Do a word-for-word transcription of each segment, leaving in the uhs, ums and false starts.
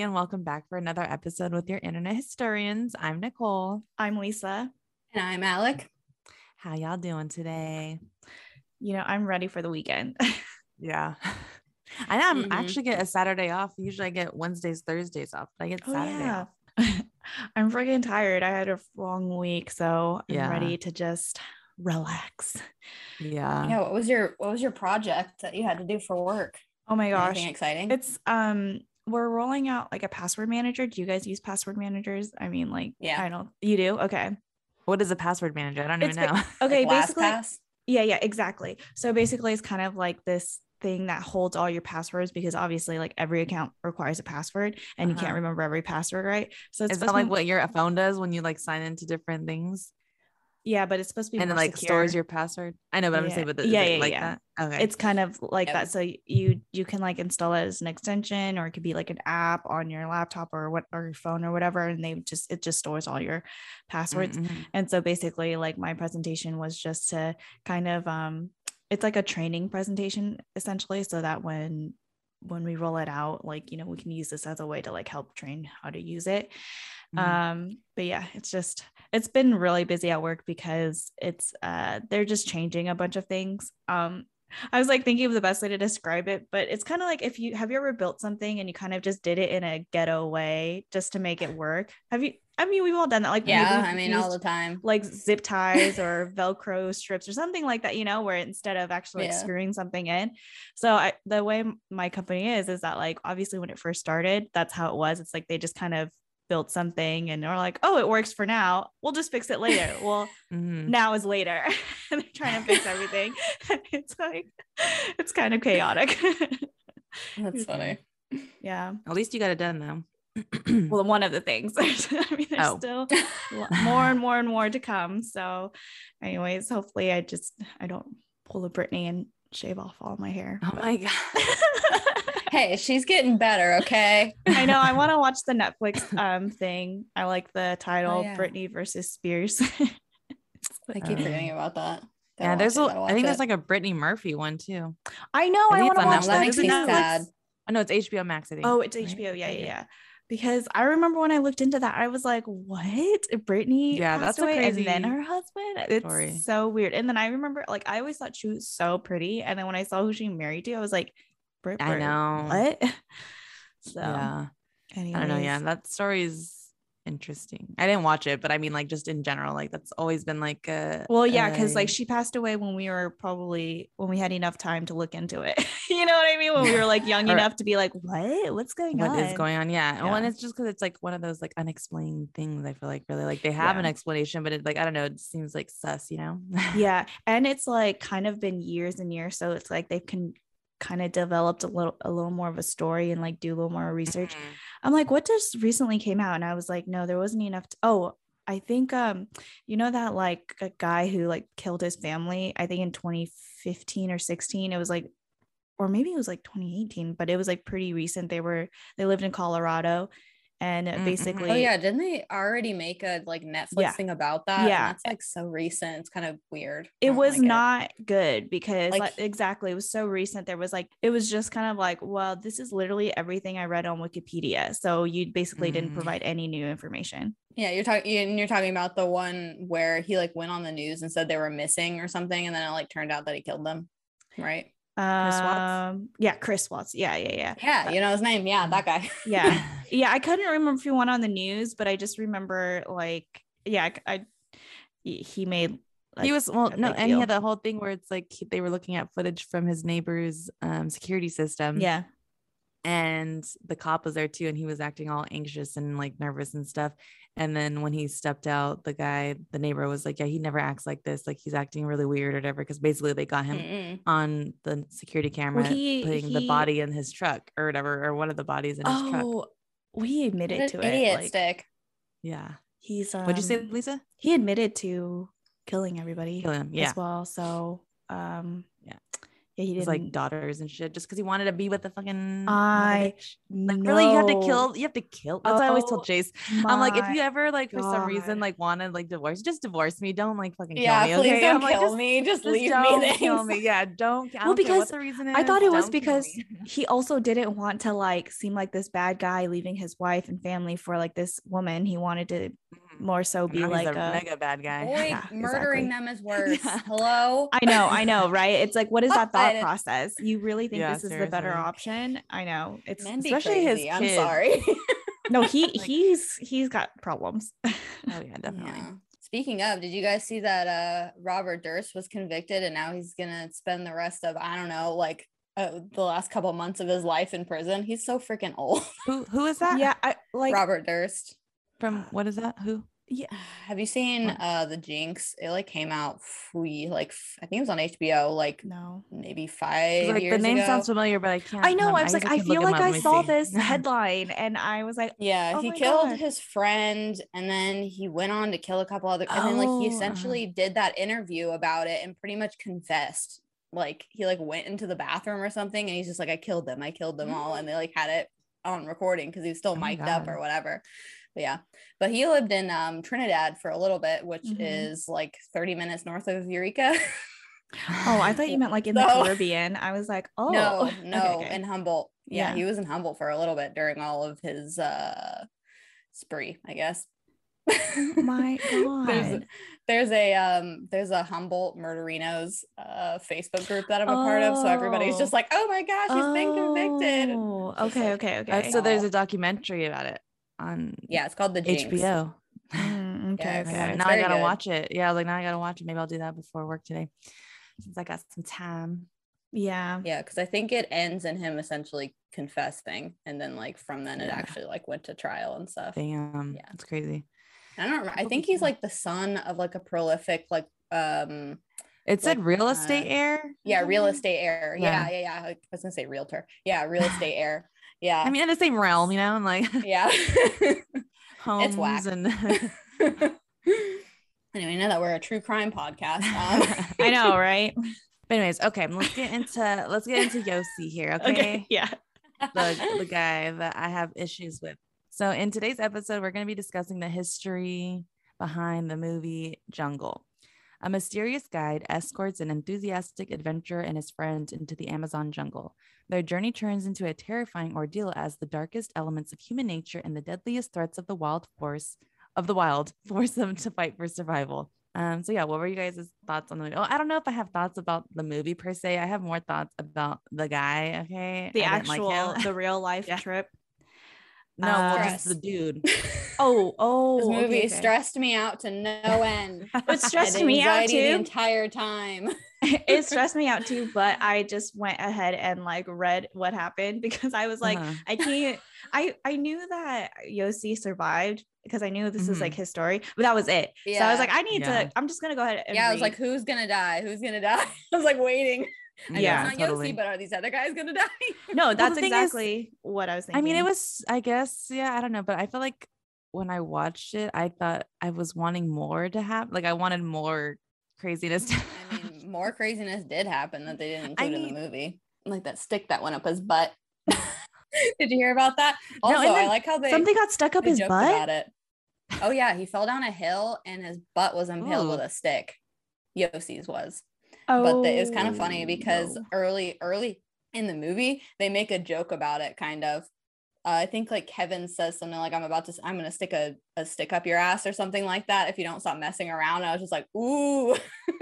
and welcome back for another episode with your internet historians. I'm Nicole. I'm Lisa. And I'm Alec. How y'all doing today? You know, I'm ready for the weekend. Yeah. I know I'm Mhm. actually get a Saturday off. Usually I get Wednesdays, Thursdays off, but I get Oh, Saturday yeah. off. I'm freaking tired. I had a long week, so I'm Yeah. ready to just relax. Yeah. Yeah, what was your what was your project that you had to do for work? Oh my gosh. Anything exciting? It's um we're rolling out like a password manager. Do you guys use password managers? I mean, like, Yeah. I don't, you do? Okay. What is a password manager? I don't It's even know. ba- okay, Like basically, LastPass? yeah, yeah, exactly. So basically it's kind of like this thing that holds all your passwords, because obviously like every account requires a password and you Uh-huh. can't remember every password, right? So it's Is that supposed like to be, what your phone does when you like sign into different things yeah, but it's supposed to be and it more like secure. stores your password? I know, but I'm Yeah. saying, but is Yeah, it yeah, like yeah. that? Okay. It's kind of like Yep. that. So you you can like install it as an extension, or it could be like an app on your laptop or what, or your phone or whatever, and they just it just stores all your passwords. Mhm. And so basically, like, my presentation was just to kind of um it's like a training presentation essentially, so that when when we roll it out, like, you know, we can use this as a way to like help train how to use it. Mhm. Um but yeah, it's just it's been really busy at work because it's uh they're just changing a bunch of things. um I was like thinking of the best way to describe it, but it's kind of like, if you have you ever built something and you kind of just did it in a ghetto way just to make it work? Have you? I mean, we've all done that. Like, Yeah, maybe we've I mean all used the time. like zip ties or Velcro strips or something like that, you know, where instead of actually like Yeah. screwing something in. So I, the way my company is, is that like, obviously when it first started, that's how it was. It's like, they just kind of built something and they're like, oh, it works for now. We'll just fix it later. Well, Mhm. now is later. And they're trying to fix everything. It's like, it's kind of chaotic. That's funny. Yeah. At least you got it done though. Well, one of the things. I mean, there's Oh. still lo- more and more and more to come. So anyways, hopefully I just I don't pull a Britney and shave off all my hair. Oh my god. Hey, she's getting better, okay? I know. I want to watch the Netflix um thing. I like the title, Oh, yeah. Britney versus Spears. I keep Um, forgetting about that. Gotta Yeah, watch there's it, a, gotta I watch think it. there's like a Brittany Murphy one too. I know. I I, think want it's to on watch Netflix. that. makes Is it me Netflix? sad. Oh no, it's H B O Max, I think. Oh, it's right? H B O. Yeah, yeah, Okay. yeah. Because I remember when I looked into that, I was like, what? Brittany Yeah, passed that's a away and crazy then her husband? It's story. so weird. And then I remember, like, I always thought she was so pretty. And then when I saw who she married to, I was like, Brit, I Brit, know. what? So, Yeah. anyways. I don't know. Yeah, that story is interesting. I didn't watch it, but I mean, like, just in general, like that's always been like a Well, yeah, because a- like she passed away when we were probably when we had enough time to look into it. You know what I mean? When we were like young Or- enough to be like, what? What's going what on? is going on. Yeah. Well, and Yeah. it's just because it's like one of those like unexplained things. I feel like really like they have Yeah. an explanation, but it like I don't know, it seems like sus, you know? Yeah, and it's like kind of been years and years, so it's like they've can kind of developed a little a little more of a story and like do a little more research. Mhm. I'm like, what just recently came out? And I was like, no, there wasn't enough to- oh, I think um you know that like a guy who like killed his family, I think in twenty fifteen or sixteen. It was like, or maybe it was like twenty eighteen, but it was like pretty recent. They were they lived in Colorado, and Mhm. basically Oh yeah, didn't they already make a like Netflix Yeah. thing about that? Yeah. And that's like so recent. It's kind of weird. I it don't was like not good because Like- like, exactly, it was so recent. There was like, it was just kind of like, well, this is literally everything I read on Wikipedia, so you basically didn't Mm. provide any new information. Yeah, you're talking and you're talking about the one where he like went on the news and said they were missing or something, and then it like turned out that he killed them, right? Chris Watts? Um yeah, Chris Watts. Yeah, yeah, yeah. Yeah, you know his name. Yeah, that guy. Yeah. Yeah, I couldn't remember if he went on the news, but I just remember like, yeah, I, I he made like, he was well a no big and deal. he had that whole thing where it's like he- they were looking at footage from his neighbor's um security system, Yeah. and the cop was there too, and he was acting all anxious and like nervous and stuff. And then when he stepped out, the guy, the neighbor, was like, yeah, he never acts like this, like he's acting really weird or whatever, because basically they got him Mm-mm. on the security camera he- putting the he- body in his truck or whatever, or one of the bodies in his truck. Oh, we What admitted an to it. idiot Like, stick. Yeah. he's um What'd you say, Lisa? he admitted to killing everybody Kill him. Yeah. as well. So um Yeah. Yeah, he his didn't. like daughters and shit, just because he wanted to be with the fucking I bitch. Like really, you have to know. kill. You have to kill. That's what I always tell Oh Chase. I'm like, if my you ever like for some reason God. like wanted like divorce, just divorce me. Don't like fucking kill Yeah, me. please Okay. don't I'm like, kill just, me. Just, just leave don't me. kill Thanks. me. Yeah, don't. I Well, don't care what because the reason is. I thought it was don't kill because me. he also didn't want to like seem like this bad guy leaving his wife and family for like this woman. He wanted to Mhm. more so be Now he's like a a mega bad guy. Boy, Yeah, murdering exactly. them is worse. Yeah. Hello. I know, I know, right? It's like, what is that thought God. process? You really think Yeah, this is the better seriously. option? I know. It's Men be Especially his crazy. I'm kids. sorry. no, he Like- he's he's got problems. Oh yeah, definitely. Yeah. Speaking of, did you guys see that uh Robert Durst was convicted and now he's gonna spend the rest of, I don't know, like uh, the last couple months of his life in prison? He's so freaking old. Who who is that? Yeah, I like Robert Durst. From what is that? Who? yeah. Have you seen What? uh the Jinx? It like came out we like f- I think it was on H B O like No. maybe 'Cause, five like years the name ago. sounds familiar, but I can't. I know. um, I was guess like, I can look feel him like up. I Let me saw see. this headline and I was like, Yeah, oh he my killed God. his friend and then he went on to kill a couple other and then like he Oh, uh-huh. essentially did that interview about it and pretty much confessed. Like he like went into the bathroom or something and he's just like, I killed them. I killed them all. And they like had it on recording because he was still Oh my mic'd up God. or whatever. But yeah. But he lived in um Trinidad for a little bit, which Mhm. is like thirty minutes north of Eureka. Oh, I thought you meant like in the So- Caribbean. I was like, oh No, okay, no, okay. in Humboldt. Yeah, Yeah. he was in Humboldt for a little bit during all of his uh spree, I guess. Oh my there's God. there's a um there's a Humboldt Murderinos uh Facebook group that I'm a part of, so everybody's Oh. just like, oh my gosh, he's been convicted. Oh, Just okay, like- okay, Uh, okay. so there's Oh. a documentary about it on Yeah, it's called the Jinx. H B O. Mm, okay, Yeah, I it's- gotta- okay. it's now I very gotta good. watch it. Yeah, like now I gotta watch it. Maybe I'll do that before work today, since I got some time. Yeah. Yeah, because I think it ends in him essentially confessing, and then like from then it Yeah. actually like went to trial and stuff. Damn, Yeah. it's crazy. I don't remember. I Hope think he he's can. like the son of like a prolific like um It said Like, real uh, estate heir. or yeah real something? estate heir. Yeah. Yeah, yeah, yeah. I was gonna say realtor. Yeah, real estate heir. Yeah. I mean, in the same realm, you know, and like yeah. homes whack. and. Anyway, now that we're a true crime podcast, um, I know, right? But anyways, okay, let's get into let's get into Yossi here, okay? Yeah. the the guy that I have issues with. So in today's episode, we're going to be discussing the history behind the movie Jungle. A mysterious guide escorts an enthusiastic adventurer and his friends into the Amazon jungle. Their journey turns into a terrifying ordeal as the darkest elements of human nature and the deadliest threats of the wild force of the wild force them to fight for survival. Um, so yeah, what were you guys' thoughts on the movie? Oh, I don't know if I have thoughts about the movie per se. I have more thoughts about the guy. Okay, The I didn't like actual, him. the real life Yeah. trip. No, well, Uh, just the dude. Oh, oh, this movie okay, okay. stressed me out to no end. It stressed Had me out anxiety the too. entire time. It stressed me out too, but I just went ahead and like read what happened because I was like, Uh-huh. I can't. I I knew that Yossi survived because I knew this is like Mhm. his story, but that was it. So I was Yeah. like, I need Yeah. to. I'm just gonna go ahead and Yeah, I was read. like, who's gonna die? Who's gonna die? I was like waiting. I know Yeah, it's not totally. Yossi, but are these other guys gonna die? no, that's the thing is- exactly what I was thinking. I mean, it was, I guess, yeah, I don't know, but I feel like when I watched it, I thought I was wanting more to happen. Like I wanted more craziness. To I mean, more craziness did happen that they didn't I include in mean- the movie. Like that stick that went up his butt. Did you hear about that? No, Also, and I then like how they, something got stuck up they his joked butt. about it. Oh yeah, he fell down a hill and his butt was impaled Ooh. with a stick. Yossi's was. Oh, But the, it was kind of funny because no. early early in the movie they make a joke about it, kind of. uh, I think like Kevin says something like, I'm about to I'm gonna stick a, a stick up your ass or something like that if you don't stop messing around. And I was just like, ooh.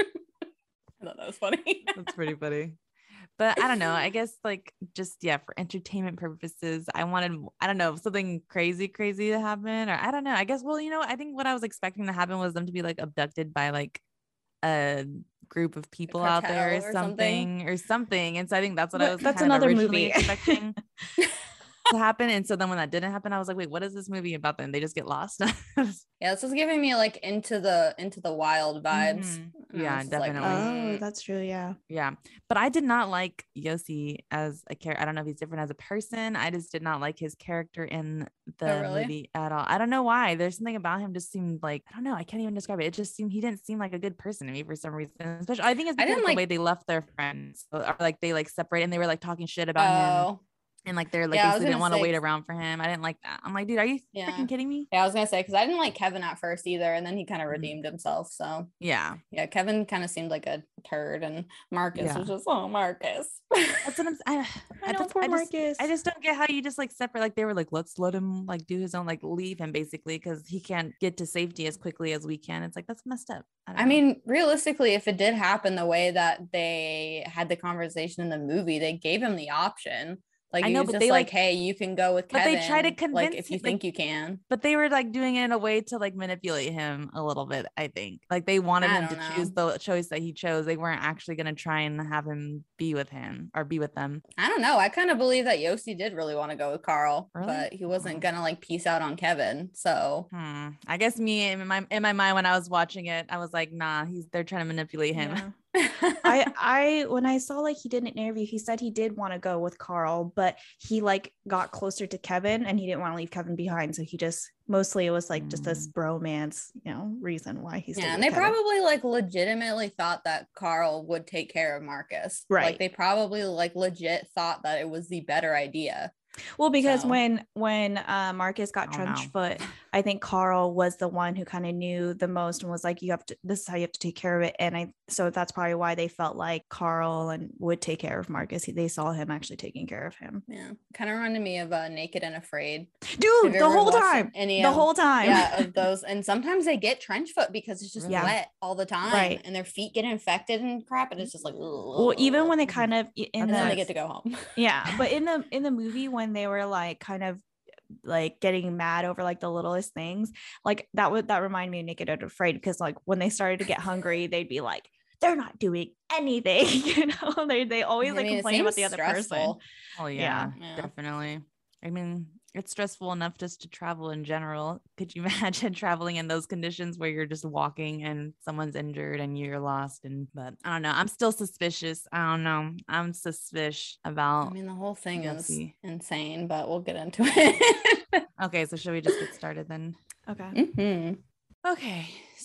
I thought that was funny. That's pretty funny. But I don't know. I guess like just yeah, for entertainment purposes, I wanted I don't know something crazy, crazy to happen, or I don't know. I guess well, you know, I think what I was expecting to happen was them to be like abducted by like a group of people out there or cartel or something, something. or something. And so I think that's what I But was that's kind of another originally movie. expecting to happen. And so then when that didn't happen, I was like, wait, what is this movie about? Then they just get lost. Yeah, this was giving me like into the into the wild vibes. Mhm. And I Yeah, was just like, definitely. Oh, mm. that's true. Yeah. Yeah, but I did not like Yossi as a character. I don't know if he's different as a person. I just did not like his character in the Oh, really? movie at all. I don't know why. There's something about him just seemed like, I don't know. I can't even describe it. It just seemed he didn't seem like a good person to me for some reason. Especially, I think it's I because didn't the like- way they left their friends, or like they like separate and they were like talking shit about him. Oh, And like they're like Yeah, I was basically didn't gonna want to say- wait around for him. I didn't like that. I'm like, dude, are you Yeah. freaking kidding me? yeah, I was gonna say because I didn't like Kevin at first either, and then he kind of Mhm. redeemed himself. So Yeah, yeah, Kevin kind of seemed like a turd, and Marcus Yeah. was just oh Marcus. that's what I'm. I, I know, just, poor I just, Marcus. I just don't get how you just like separate. Like they were like, let's let him like do his own, like leave him basically because he can't get to safety as quickly as we can. It's like that's messed up. I, don't I know. mean, realistically, if it did happen the way that they had the conversation in the movie, they gave him the option. Like I he know, was but just they, like, like- "Hey, you can go with but Kevin." they try to like convince if you him- think like- you can. but they were like doing it in a way to like manipulate him a little bit. I think like they wanted I him to don't choose the choice that he chose. They weren't actually going to try and have him be with him or be with them. I don't know. I kind of believe that Yossi did really want to go with Carl, Really? but he wasn't Oh. gonna like peace out on Kevin. So Hmm. I guess me in my in my mind when I was watching it, I was like, nah, he's they're trying to manipulate him. Yeah. I I when I saw like he did an interview, he said he did want to go with Carl, but he like got closer to Kevin and he didn't want to leave Kevin behind. So he just mostly it was like just this bromance, you know, reason why he's yeah, and they probably like legitimately thought that Carl would take care of Marcus. Right. Like they probably like legit thought that it was the better idea. well because so- when when uh Marcus got Oh, trench no. foot, I think Carl was the one who kind of knew the most and was like, you have to this is how you have to take care of it. And I so that's probably why they felt like Carl and would take care of Marcus. He, they saw him actually taking care of him. Yeah, kind of reminded me of uh, Naked and Afraid. Have Dude, you the ever whole watched time. Any The of- whole time. yeah, of those, and sometimes they get trench foot because it's just Yeah. wet all the time, Right. and their feet get infected and crap, and it's just like, Well, even when they kind of in and the then they get to go home. yeah, but in the in the movie when they were like kind of like getting mad over like the littlest things, like that would that reminded me of Naked and Afraid because like when they started to get hungry, they'd be like, they're not doing anything, you know. They they always I like mean, it complain about seems the other person. stressful. Oh Yeah. yeah, Yeah. definitely. I mean, it's stressful enough just to travel in general. Could you imagine traveling in those conditions where you're just walking and someone's injured and you're lost? And but I don't know. I'm still suspicious. I don't know. I'm suspicious I about. mean, the whole thing You'll is see. insane, but we'll get into it. Okay, so should we just get started then? Okay. Mhm. Okay,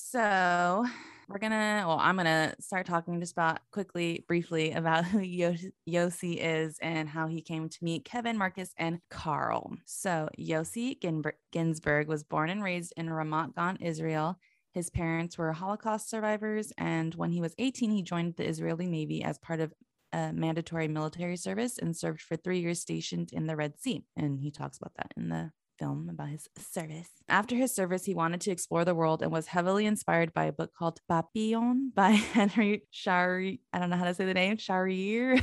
so we're gonna, well, I'm gonna start talking just about quickly, briefly about who Yos- Yossi is and how he came to meet Kevin, Marcus, and Carl. So Yossi Ginber- Ginsburg was born and raised in Ramat Gan, Israel. His parents were Holocaust survivors, and when he was eighteen, he joined the Israeli Navy as part of a mandatory military service and served for three years stationed in the Red Sea. And he talks about that in the film about his service. After his service, he wanted to explore the world and was heavily inspired by a book called Papillon by Henry Shari. I don't know how to say the name, Sharir.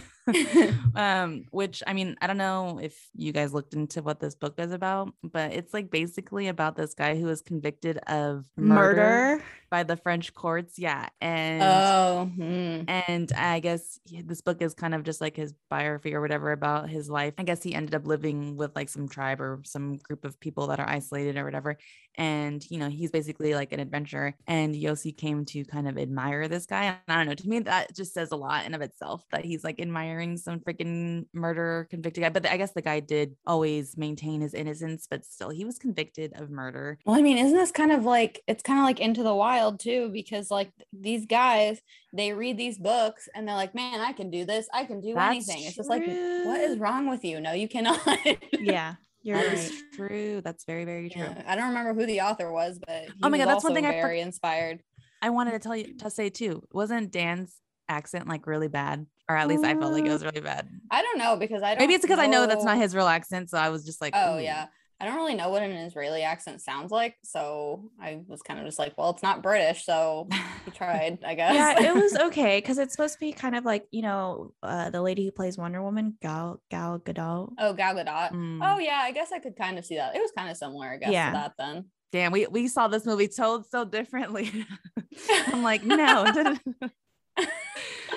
um, which I mean, I don't know if you guys looked into what this book is about, but it's like basically about this guy who was convicted of murder, Murder. by the French courts. Yeah. And Oh, hmm. and I guess he- this book is kind of just like his biography or whatever about his life. I guess he ended up living with like some tribe or some group of people that are isolated or whatever. And, you know, he's basically like an adventurer. And Yossi came to kind of admire this guy. And I don't know, to me, that just says a lot in of itself that he's like admiring some freaking murder convicted guy. But I guess the guy did always maintain his innocence, but still he was convicted of murder. Well, I mean, isn't this kind of like it's kind of like Into the Wild too? Because like these guys, they read these books and they're like, "Man, I can do this. I can do That's anything." It's just like, what is true. wrong with you? No, you cannot. Yeah, you're That right. is true. That's very, very true. Yeah, I don't remember who the author was, but he Oh my was God, that's one also thing I for- very inspired. I wanted to tell you to say too. Wasn't Dan's accent like really bad? Or at least I felt like it was really bad. I don't know because I don't. Maybe it's because I know that's not his real accent. So I was just like, Oh ooh. yeah, I don't really know what an Israeli accent sounds like, so I was kind of just like, well, it's not British, so he tried, I guess. Yeah, it was okay because it's supposed to be kind of like, you know, uh, the lady who plays Wonder Woman, Gal Gal Gadot. Oh, Gal Gadot. Mm. Oh yeah, I guess I could kind of see that. It was kind of similar, I guess, Yeah. to that then. Damn, we, we saw this movie told so differently. I'm like, no.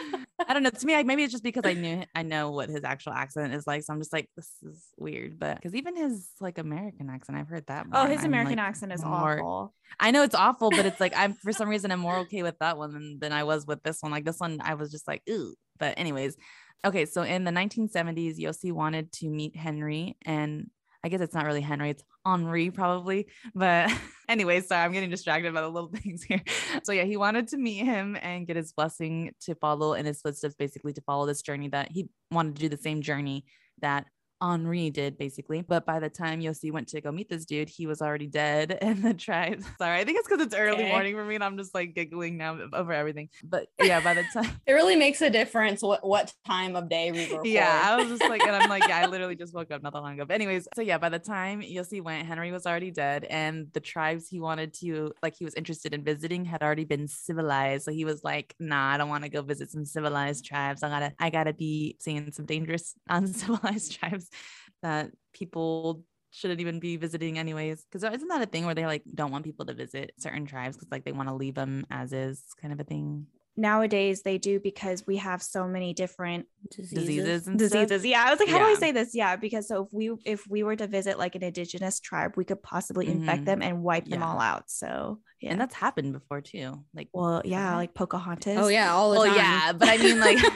I don't know. To me, I, maybe it's just because I knew I know what his actual accent is like, so I'm just like, this is weird. But because even his like American accent, I've heard that. More, Oh, his I'm, American like, accent is more, awful. I know it's awful, but it's like I'm for some reason I'm more okay with that one than, than I was with this one. Like this one, I was just like, ooh. But anyways, okay. So in the nineteen seventies, Yossi wanted to meet Henry, and I guess it's not really Henry, it's Henri probably. But anyways, sorry, I'm getting distracted by the little things here. So yeah, he wanted to meet him and get his blessing to follow in his footsteps, basically to follow this journey that he wanted to do the same journey that Henri did, basically. But by the time Yossi went to go meet this dude, he was already dead. And the tribe, sorry, I think it's because it's early Okay. morning for me and I'm just like giggling now over everything. But yeah, by the time It really makes a difference what what time of day we record. yeah, I was just like, and I'm like, yeah, I literally just woke up not that long ago. But anyways, so yeah, by the time Yossi went, Henry was already dead, and the tribes he wanted to, like, he was interested in visiting had already been civilized. So he was like, nah, I don't want to go visit some civilized tribes. I gotta, I gotta be seeing some dangerous, uncivilized tribes that people shouldn't even be visiting anyways. Because isn't that a thing where they like don't want people to visit certain tribes because like they want to leave them as is, kind of a thing? Nowadays they do, because we have so many different Diseases and diseases. stuff? Yeah, I was like, how do I Yeah. say this? Yeah, because so if we if we were to visit like an indigenous tribe, we could possibly infect Mhm. them and wipe them Yeah. all out. So yeah, And that's happened before too. Like, well, yeah, hasn't it? like Pocahontas. Oh yeah, all the Well, time. yeah, but I mean, like,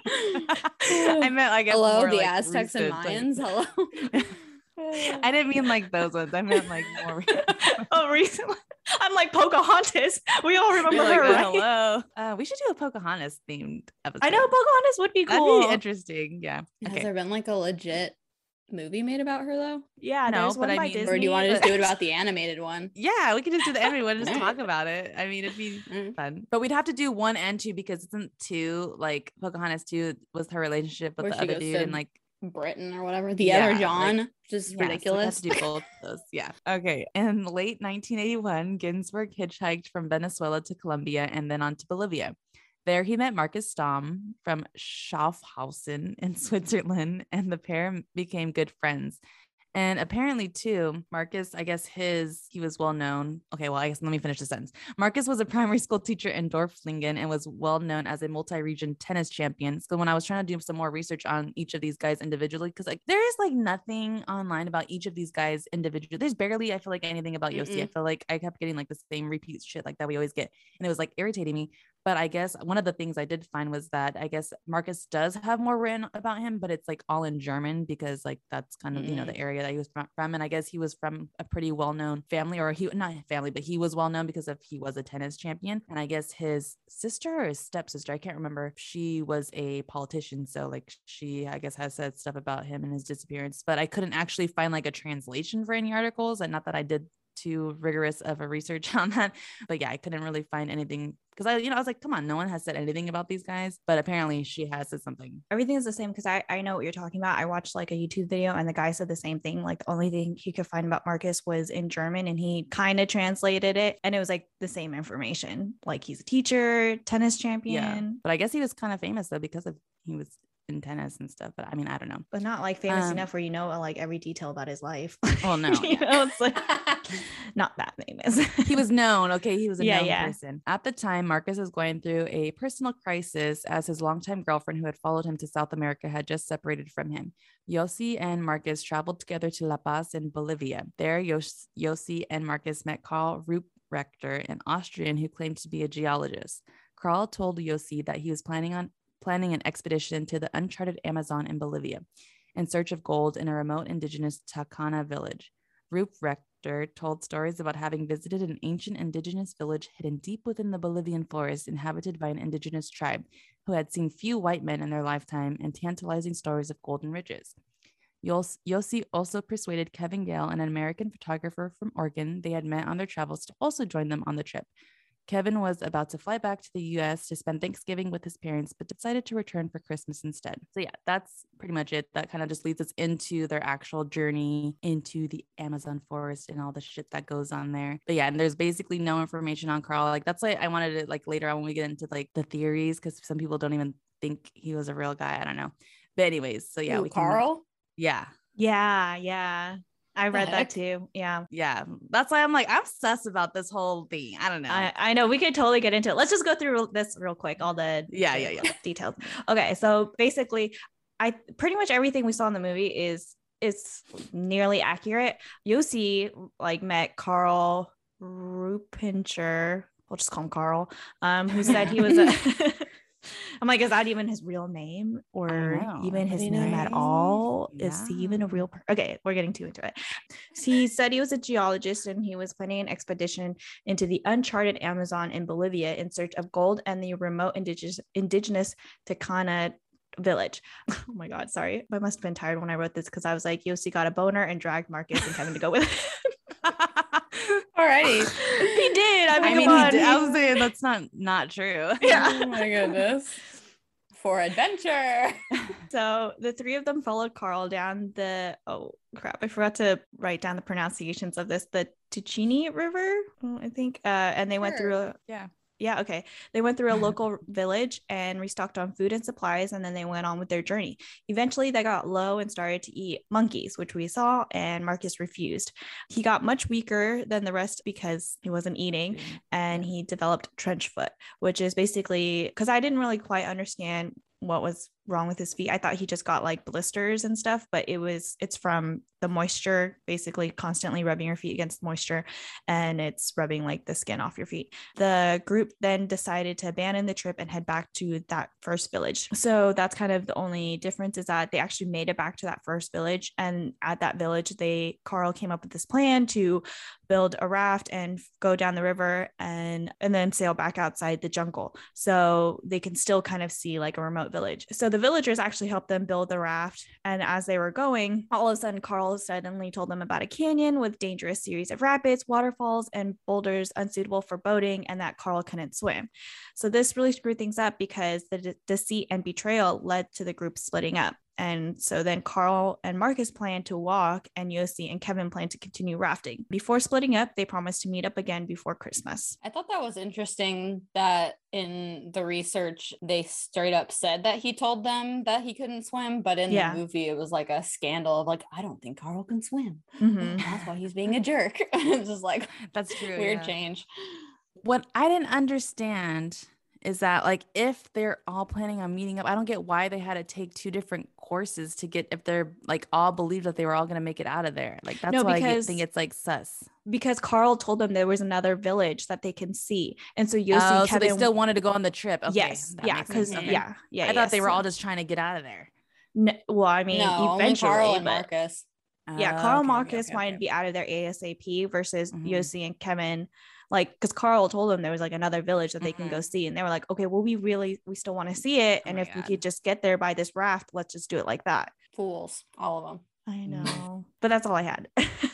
I meant, I guess, Hello, more the like Aztecs and recent, like- Mayans. Hello. I didn't mean like those ones. I meant like more. Oh, recently. I'm like Pocahontas. We all remember You're like, her, oh, right? hello. Uh, we should do a Pocahontas themed episode. I know Pocahontas would be cool. That'd be interesting. Yeah. Has Okay. there been like a legit movie made about her though? Yeah, No, there's but one I by mean- Disney. Or do you want to just but- do it about the animated one? Yeah, we could just do the everyone and just Alright. talk about it. I mean, it'd be Mm. fun, but we'd have to do one and two because isn't two like Pocahontas two was her relationship with Where the she other goes dude to and like Britain or whatever. The Yeah, other like- John, just yeah, so we'd have ridiculous. to do both of those. Yeah. Okay. In late nineteen eighty-one, Ginsburg hitchhiked from Venezuela to Colombia and then on to Bolivia. There he met Marcus Stom from Schaffhausen in Switzerland, and the pair became good friends. And apparently, too, Marcus, I guess his, he was well known. Okay, well, I guess let me finish the sentence. Marcus was a primary school teacher in Dorflingen and was well known as a multi-region tennis champion. So when I was trying to do some more research on each of these guys individually, because like there is like nothing online about each of these guys individually. There's barely, I feel like, anything about Yossi. I Mm-mm. feel like I kept getting like the same repeat shit like that we always get. And it was like irritating me. But I guess one of the things I did find was that I guess Marcus does have more written about him, but it's like all in German because like that's kind of, you know, the area that he was fro- from. And I guess he was from a pretty well-known family, or he, not family, but he was well-known because of he was a tennis champion. And I guess his sister or his stepsister, I can't remember, she was a politician. So like she, I guess, has said stuff about him and his disappearance, but I couldn't actually find like a translation for any articles. And not that I did too rigorous of a research on that, but yeah, I couldn't really find anything because I, you know, I was like, come on, no one has said anything about these guys, but apparently she has said something. Everything is the same, because I, I know what you're talking about. I watched like a YouTube video and the guy said the same thing. Like the only thing he could find about Marcus was in German, and he kind of translated it, and it was like the same information. Like he's a teacher, tennis champion. Yeah, but I guess he was kind of famous though because of he was in tennis and stuff. But I mean, I don't know. But not like famous Um, enough where you know like every detail about his life. Well, no, you yeah. know, it's like not that famous. He was known. Okay. He was a Yeah, known yeah. person. At the time, Marcus was going through a personal crisis as his longtime girlfriend who had followed him to South America had just separated from him. Yossi and Marcus traveled together to La Paz in Bolivia. There, Yos- Yossi and Marcus met Karl Ruprechter, an Austrian who claimed to be a geologist. Karl told Yossi that he was planning on planning an expedition to the uncharted Amazon in Bolivia in search of gold in a remote indigenous Tacana village. Ruprechter told stories about having visited an ancient indigenous village hidden deep within the Bolivian forest inhabited by an indigenous tribe who had seen few white men in their lifetime, and tantalizing stories of golden riches. Yos- Yossi also persuaded Kevin Gale, an American photographer from Oregon they had met on their travels, to also join them on the trip. Kevin was about to fly back to the U S to spend Thanksgiving with his parents, but decided to return for Christmas instead. So yeah, that's pretty much it. That kind of just leads us into their actual journey into the Amazon forest and all the shit that goes on there. But yeah, and there's basically no information on Carl. Like that's why I wanted it like later on when we get into like the theories, because some people don't even think he was a real guy. I don't know. But anyways, so yeah, Ooh, we can, Carl. yeah. Yeah, yeah. I read heck? that too. Yeah. Yeah, that's why I'm like, I'm sus about this whole thing. I don't know. I, I know we could totally get into it. Let's just go through this real quick, all the Yeah, the yeah, yeah. details. Okay, so basically, I pretty much everything we saw in the movie is is nearly accurate. Yossi like met Carl Rupinger. We'll just call him Carl. Um, who said he was a. I'm like, is that even his real name or know. even his Pretty name at nice. all? Is he Yeah. even a real person? Okay, we're getting too into it. He said he was a geologist and he was planning an expedition into the uncharted Amazon in Bolivia in search of gold and the remote indigenous indigenous Tacana village. Oh my God, sorry. I must have been tired when I wrote this because I was like, Yossi got a boner and dragged Marcus and Kevin to go with him. Alrighty. He did. I mean, I come mean, on. he did, I was saying that's not not true. Yeah. Oh my goodness. For adventure. So the three of them followed Carl down the, oh crap, I forgot to write down the pronunciations of this, the Ticini River, oh, I think. Uh, and they went Sure. through a, Yeah. yeah, okay. They went through a local village and restocked on food and supplies, and then they went on with their journey. Eventually, they got low and started to eat monkeys, which we saw, and Marcus refused. He got much weaker than the rest because he wasn't eating, and he developed trench foot, which is basically, because I didn't really quite understand what was wrong with his feet. I thought he just got like blisters and stuff, but it was, it's from the moisture, basically constantly rubbing your feet against moisture, and it's rubbing like the skin off your feet. The group then decided to abandon the trip and head back to that first village. So that's kind of the only difference, is that they actually made it back to that first village. And at that village, they, Carl came up with this plan to build a raft and go down the river and, and then sail back outside the jungle. So they can still kind of see like a remote village. So the villagers actually helped them build the raft. And as they were going, all of a sudden, Carl suddenly told them about a canyon with dangerous series of rapids, waterfalls, and boulders unsuitable for boating, and that Carl couldn't swim. So this really screwed things up because the de- deceit and betrayal led to the group splitting up. And so then Carl and Marcus planned to walk, and Yossi and Kevin planned to continue rafting. Before splitting up, they promised to meet up again before Christmas. I thought that was interesting that in the research, they straight up said that he told them that he couldn't swim. But in Yeah. the movie, it was like a scandal of like, I don't think Carl can swim. Mhm. That's why he's being a jerk. It's just like, That's true. weird yeah. change. What I didn't understand is that like if they're all planning on meeting up, I don't get why they had to take two different courses to get, if they're like all believed that they were all going to make it out of there. Like that's No, why I get, because- think it's like sus. Because Carl told them there was another village that they can see. And so Yossi Oh, and so Kevin. they still wanted to go on the trip. Okay, yes. that Yeah. makes Because, sense. Mhm. Okay. yeah. Yeah. I thought yes. they were all just trying to get out of there. No, well, I mean, No, only eventually. Carl and but- Marcus. Yeah, Oh, Carl and okay, okay, Marcus okay, wanted okay. to be out of there ASAP versus Mhm. Yossi and Kevin, like, because Carl told them there was like another village that they can go Mhm. see, and they were like, okay, well, we really we still want to see it, Oh and my if we God. could just get there by this raft, let's just do it like that. Fools, all of them. I Mm. know, but that's all I had.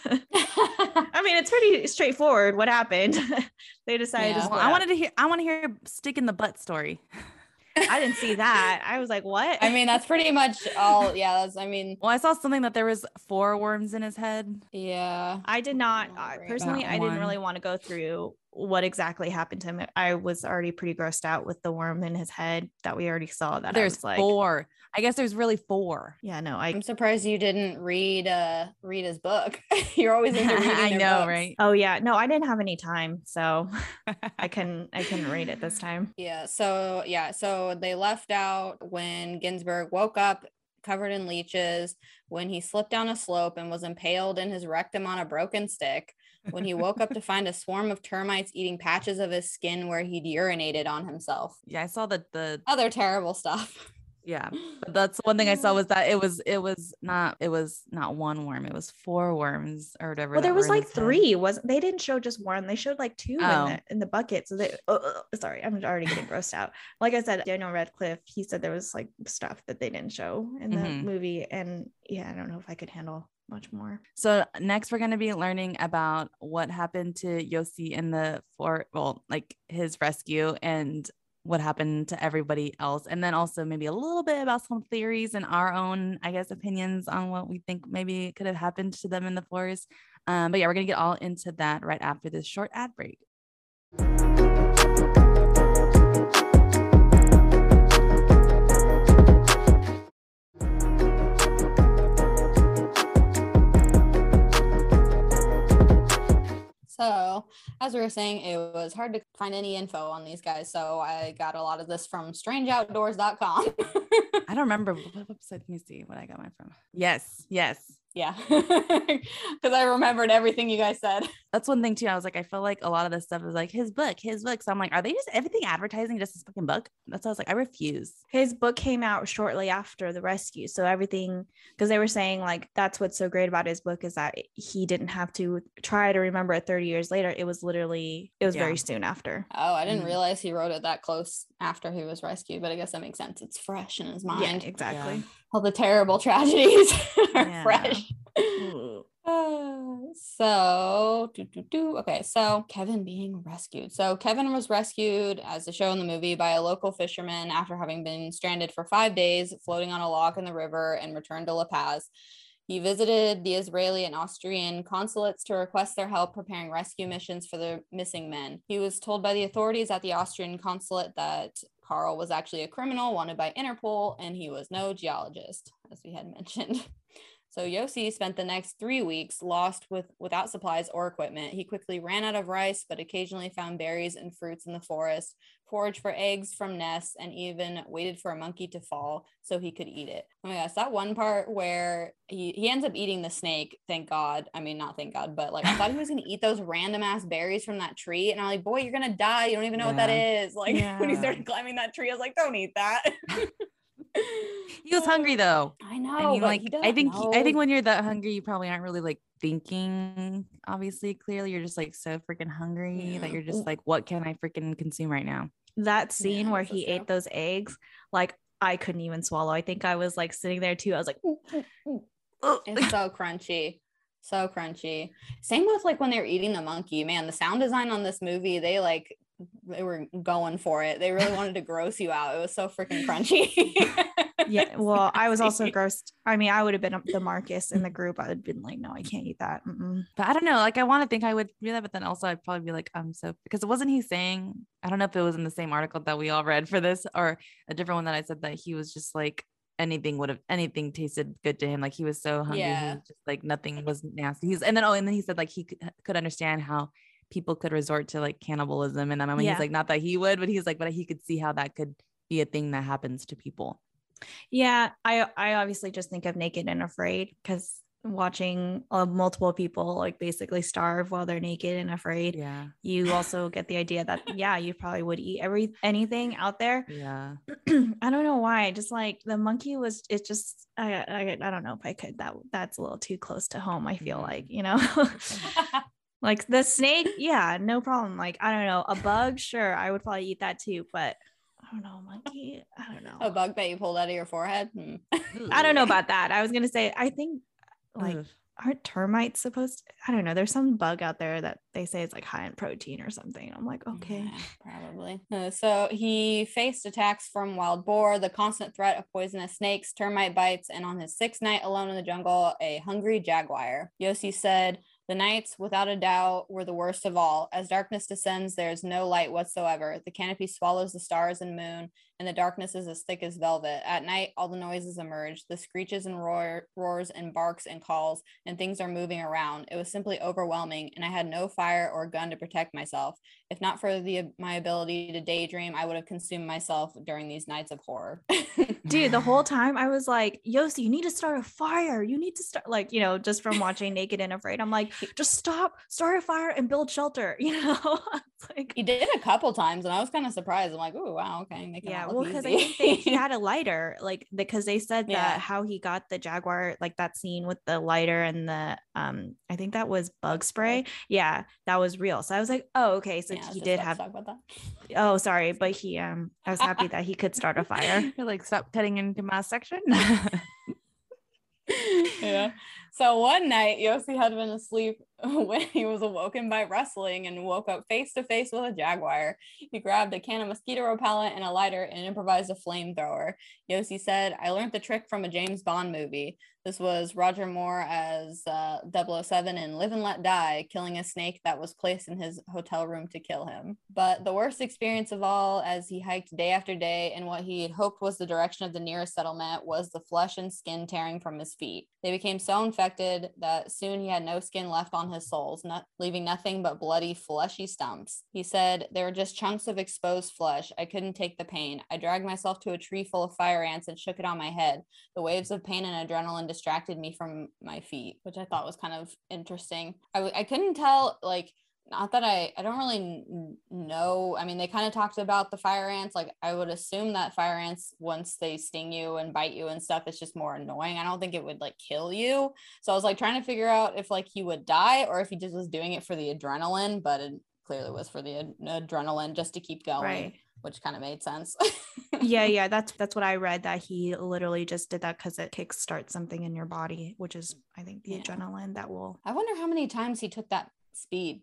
I mean, it's pretty straightforward. What happened? They decided Yeah. to Well, split I up. wanted to hear. I want to hear a stick in the butt story. I didn't see that. I was like, what? I mean, that's pretty much all. Yeah, that's, I mean, Well, I saw something that there was four worms in his head. yeah. I did not, Not uh, great. personally, That I didn't one. really want to go through what exactly happened to him. I was already pretty grossed out with the worm in his head that we already saw. That I There's was like, four. I guess there's really four. yeah, no, I, I'm surprised you didn't read uh read his book. You're always into reading I their know, books. right? oh yeah, no, I didn't have any time, so I couldn't, I couldn't read it this time. Yeah. So yeah. So they left out when Ginsburg woke up covered in leeches, when he slipped down a slope and was impaled in his rectum on a broken stick, when he woke up to find a swarm of termites eating patches of his skin where he'd urinated on himself. Yeah, I saw that the Other terrible stuff. yeah. But that's one thing I saw was that it was it was not it was not one worm, it was four worms or whatever. Well, there that was were in like his head. three. Wasn't they? Didn't show just one. They showed like two Oh. in the in the bucket. So they. Uh, uh, sorry, I'm already getting grossed out. Like I said, Daniel Radcliffe. He said there was like stuff that they didn't show in the Mhm. movie, and yeah, I don't know if I could handle much more. So next we're going to be learning about what happened to Yossi in the fort, well, like his rescue and what happened to everybody else. And then also maybe a little bit about some theories and our own, I guess, opinions on what we think maybe could have happened to them in the forest. Um, but yeah, we're going to get all into that right after this short ad break. So, as we were saying, it was hard to find any info on these guys. So, I got a lot of this from strange outdoors dot com. I don't remember what website. Let me see what I got mine from. Yes, yes. Yeah, because I remembered everything you guys said. That's one thing too. I was like, I feel like a lot of this stuff is like his book, his book. So I'm like, are they just everything advertising just his fucking book? That's why I was like, I refuse. His book came out shortly after the rescue. So everything, because they were saying like, that's what's so great about his book is that he didn't have to try to remember it thirty years later. It was literally, it was Yeah. very soon after. Oh, I didn't Mm. realize he wrote it that close after he was rescued, but I guess that makes sense. It's fresh in his mind. Yeah, exactly. Yeah. All the terrible tragedies are Yeah. fresh. Ooh. Uh, so, do, do, do. Okay, so Kevin being rescued. So Kevin was rescued, as the show in the movie, by a local fisherman after having been stranded for five days, floating on a log in the river, and returned to La Paz. He visited the Israeli and Austrian consulates to request their help preparing rescue missions for the missing men. He was told by the authorities at the Austrian consulate that Carl was actually a criminal wanted by Interpol, and he was no geologist, as we had mentioned. So Yossi spent the next three weeks lost with without supplies or equipment. He quickly ran out of rice, but occasionally found berries and fruits in the forest, foraged for eggs from nests, and even waited for a monkey to fall so he could eat it. Oh my gosh, that one part where he, he ends up eating the snake, thank God. I mean, not thank God, but like I thought he was going to eat those random ass berries from that tree. And I'm like, boy, you're going to die. You don't even know what that Yeah. is. Like when he Yeah. started climbing that tree, I was like, don't eat that. He was hungry though. I know. I mean, but like, he I doesn't think, he- know. I think when you're that hungry, you probably aren't really like thinking, obviously, clearly. You're just like so freaking hungry that Yeah. you're just like, what can I freaking consume right now? That scene Yeah, where this is he true. ate those eggs, like I couldn't even swallow. I think I was like sitting there too. I was like, ooh, ooh, ooh. It's so crunchy. So crunchy. Same with like when they were eating the monkey. Man, the sound design on this movie, they like they were going for it. They really wanted to gross you out. It was so freaking crunchy. Yeah. Well, I was also Nasty. grossed. I mean, I would have been the Marcus in the group. I would have been like, no, I can't eat that. Mm-mm. But I don't know. Like, I want to think I would do that, but then also I'd probably be like, um, so because wasn't he saying, I don't know if it was in the same article that we all read for this or a different one that I said that he was just like anything would have anything tasted good to him. Like he was so hungry, he Yeah. was just like nothing was nasty. He's and then oh, and then he said like he could, could understand how people could resort to like cannibalism. And then I mean, Yeah. he's like, not that he would, but he's like, but he could see how that could be a thing that happens to people. Yeah. I, I obviously just think of Naked and Afraid because watching uh, multiple people like basically starve while they're naked and afraid. Yeah. You also get the idea that, yeah, you probably would eat every anything out there. Yeah. I don't know why. Just like the monkey was, it just, I, I, I don't know if I could, that that's a little too close to home. I feel Mhm. like, you know, like the snake. Yeah, no problem. Like, I don't know, a bug. Sure. I would probably eat that too, but I don't know, monkey. I don't know. A bug that you pulled out of your forehead. Hmm. I don't know about that. I was going to say, I think like, Ugh. aren't termites supposed to, I don't know. There's some bug out there that they say it's like high in protein or something. I'm like, okay. Yeah, probably. Uh, so he faced attacks from wild boar, the constant threat of poisonous snakes, termite bites, and on his sixth night alone in the jungle, a hungry jaguar. Yossi said, "The nights, without a doubt, were the worst of all. As darkness descends, there is no light whatsoever. The canopy swallows the stars and moon, and the darkness is as thick as velvet. At night, all the noises emerge, the screeches and roar, roars and barks and calls, and things are moving around. It was simply overwhelming, and I had no fire or gun to protect myself. If not for the my ability to daydream, I would have consumed myself during these nights of horror." Dude, the whole time I was like, Yossi, you need to start a fire. You need to start, like, you know, just from watching Naked and Afraid, I'm like, just stop, start a fire and build shelter, you know? It's like, He did a couple times, and I was kind of surprised. I'm like, "Oh, wow, okay, making yeah, it well, look because I easy." think they, he had a lighter, like, because they said Yeah. that how he got the jaguar, like that scene with the lighter and the, um, I think that was bug spray. Yeah, that was real. So I was like, oh, okay, so Yeah, I was he just did about to have. talk about that. Oh, sorry, but he, um, I was happy that he could start a fire. You're like, stop cutting into my section. Yeah. So one night, Yossi had been asleep when he was awoken by rustling and woke up face to face with a jaguar. He grabbed a can of mosquito repellent and a lighter and improvised a flamethrower. Yossi said, "I learned the trick from a James Bond movie. This was Roger Moore as uh, double oh seven in Live and Let Die, killing a snake that was placed in his hotel room to kill him. But the worst experience of all, as he hiked day after day in what he had hoped was the direction of the nearest settlement, was the flesh and skin tearing from his feet. They became so infected that soon he had no skin left on his soles, not leaving nothing but bloody, fleshy stumps. He said, "They were just chunks of exposed flesh. I couldn't take the pain. I dragged myself to a tree full of fire ants and shook it on my head. The waves of pain and adrenaline distracted me from my feet," which I thought was kind of interesting. I, w- I couldn't tell, like, not that I, I don't really n- know. I mean, they kind of talked about the fire ants. Like, I would assume that fire ants, once they sting you and bite you and stuff, it's just more annoying. I don't think it would like kill you. So I was like trying to figure out if like he would die or if he just was doing it for the adrenaline, but it clearly was for the ad- adrenaline just to keep going, Right. which kind of made sense. yeah, yeah, that's that's what I read, that he literally just did that because it kickstarts something in your body, which is, I think, the Yeah. adrenaline that will. I wonder how many times he took that speed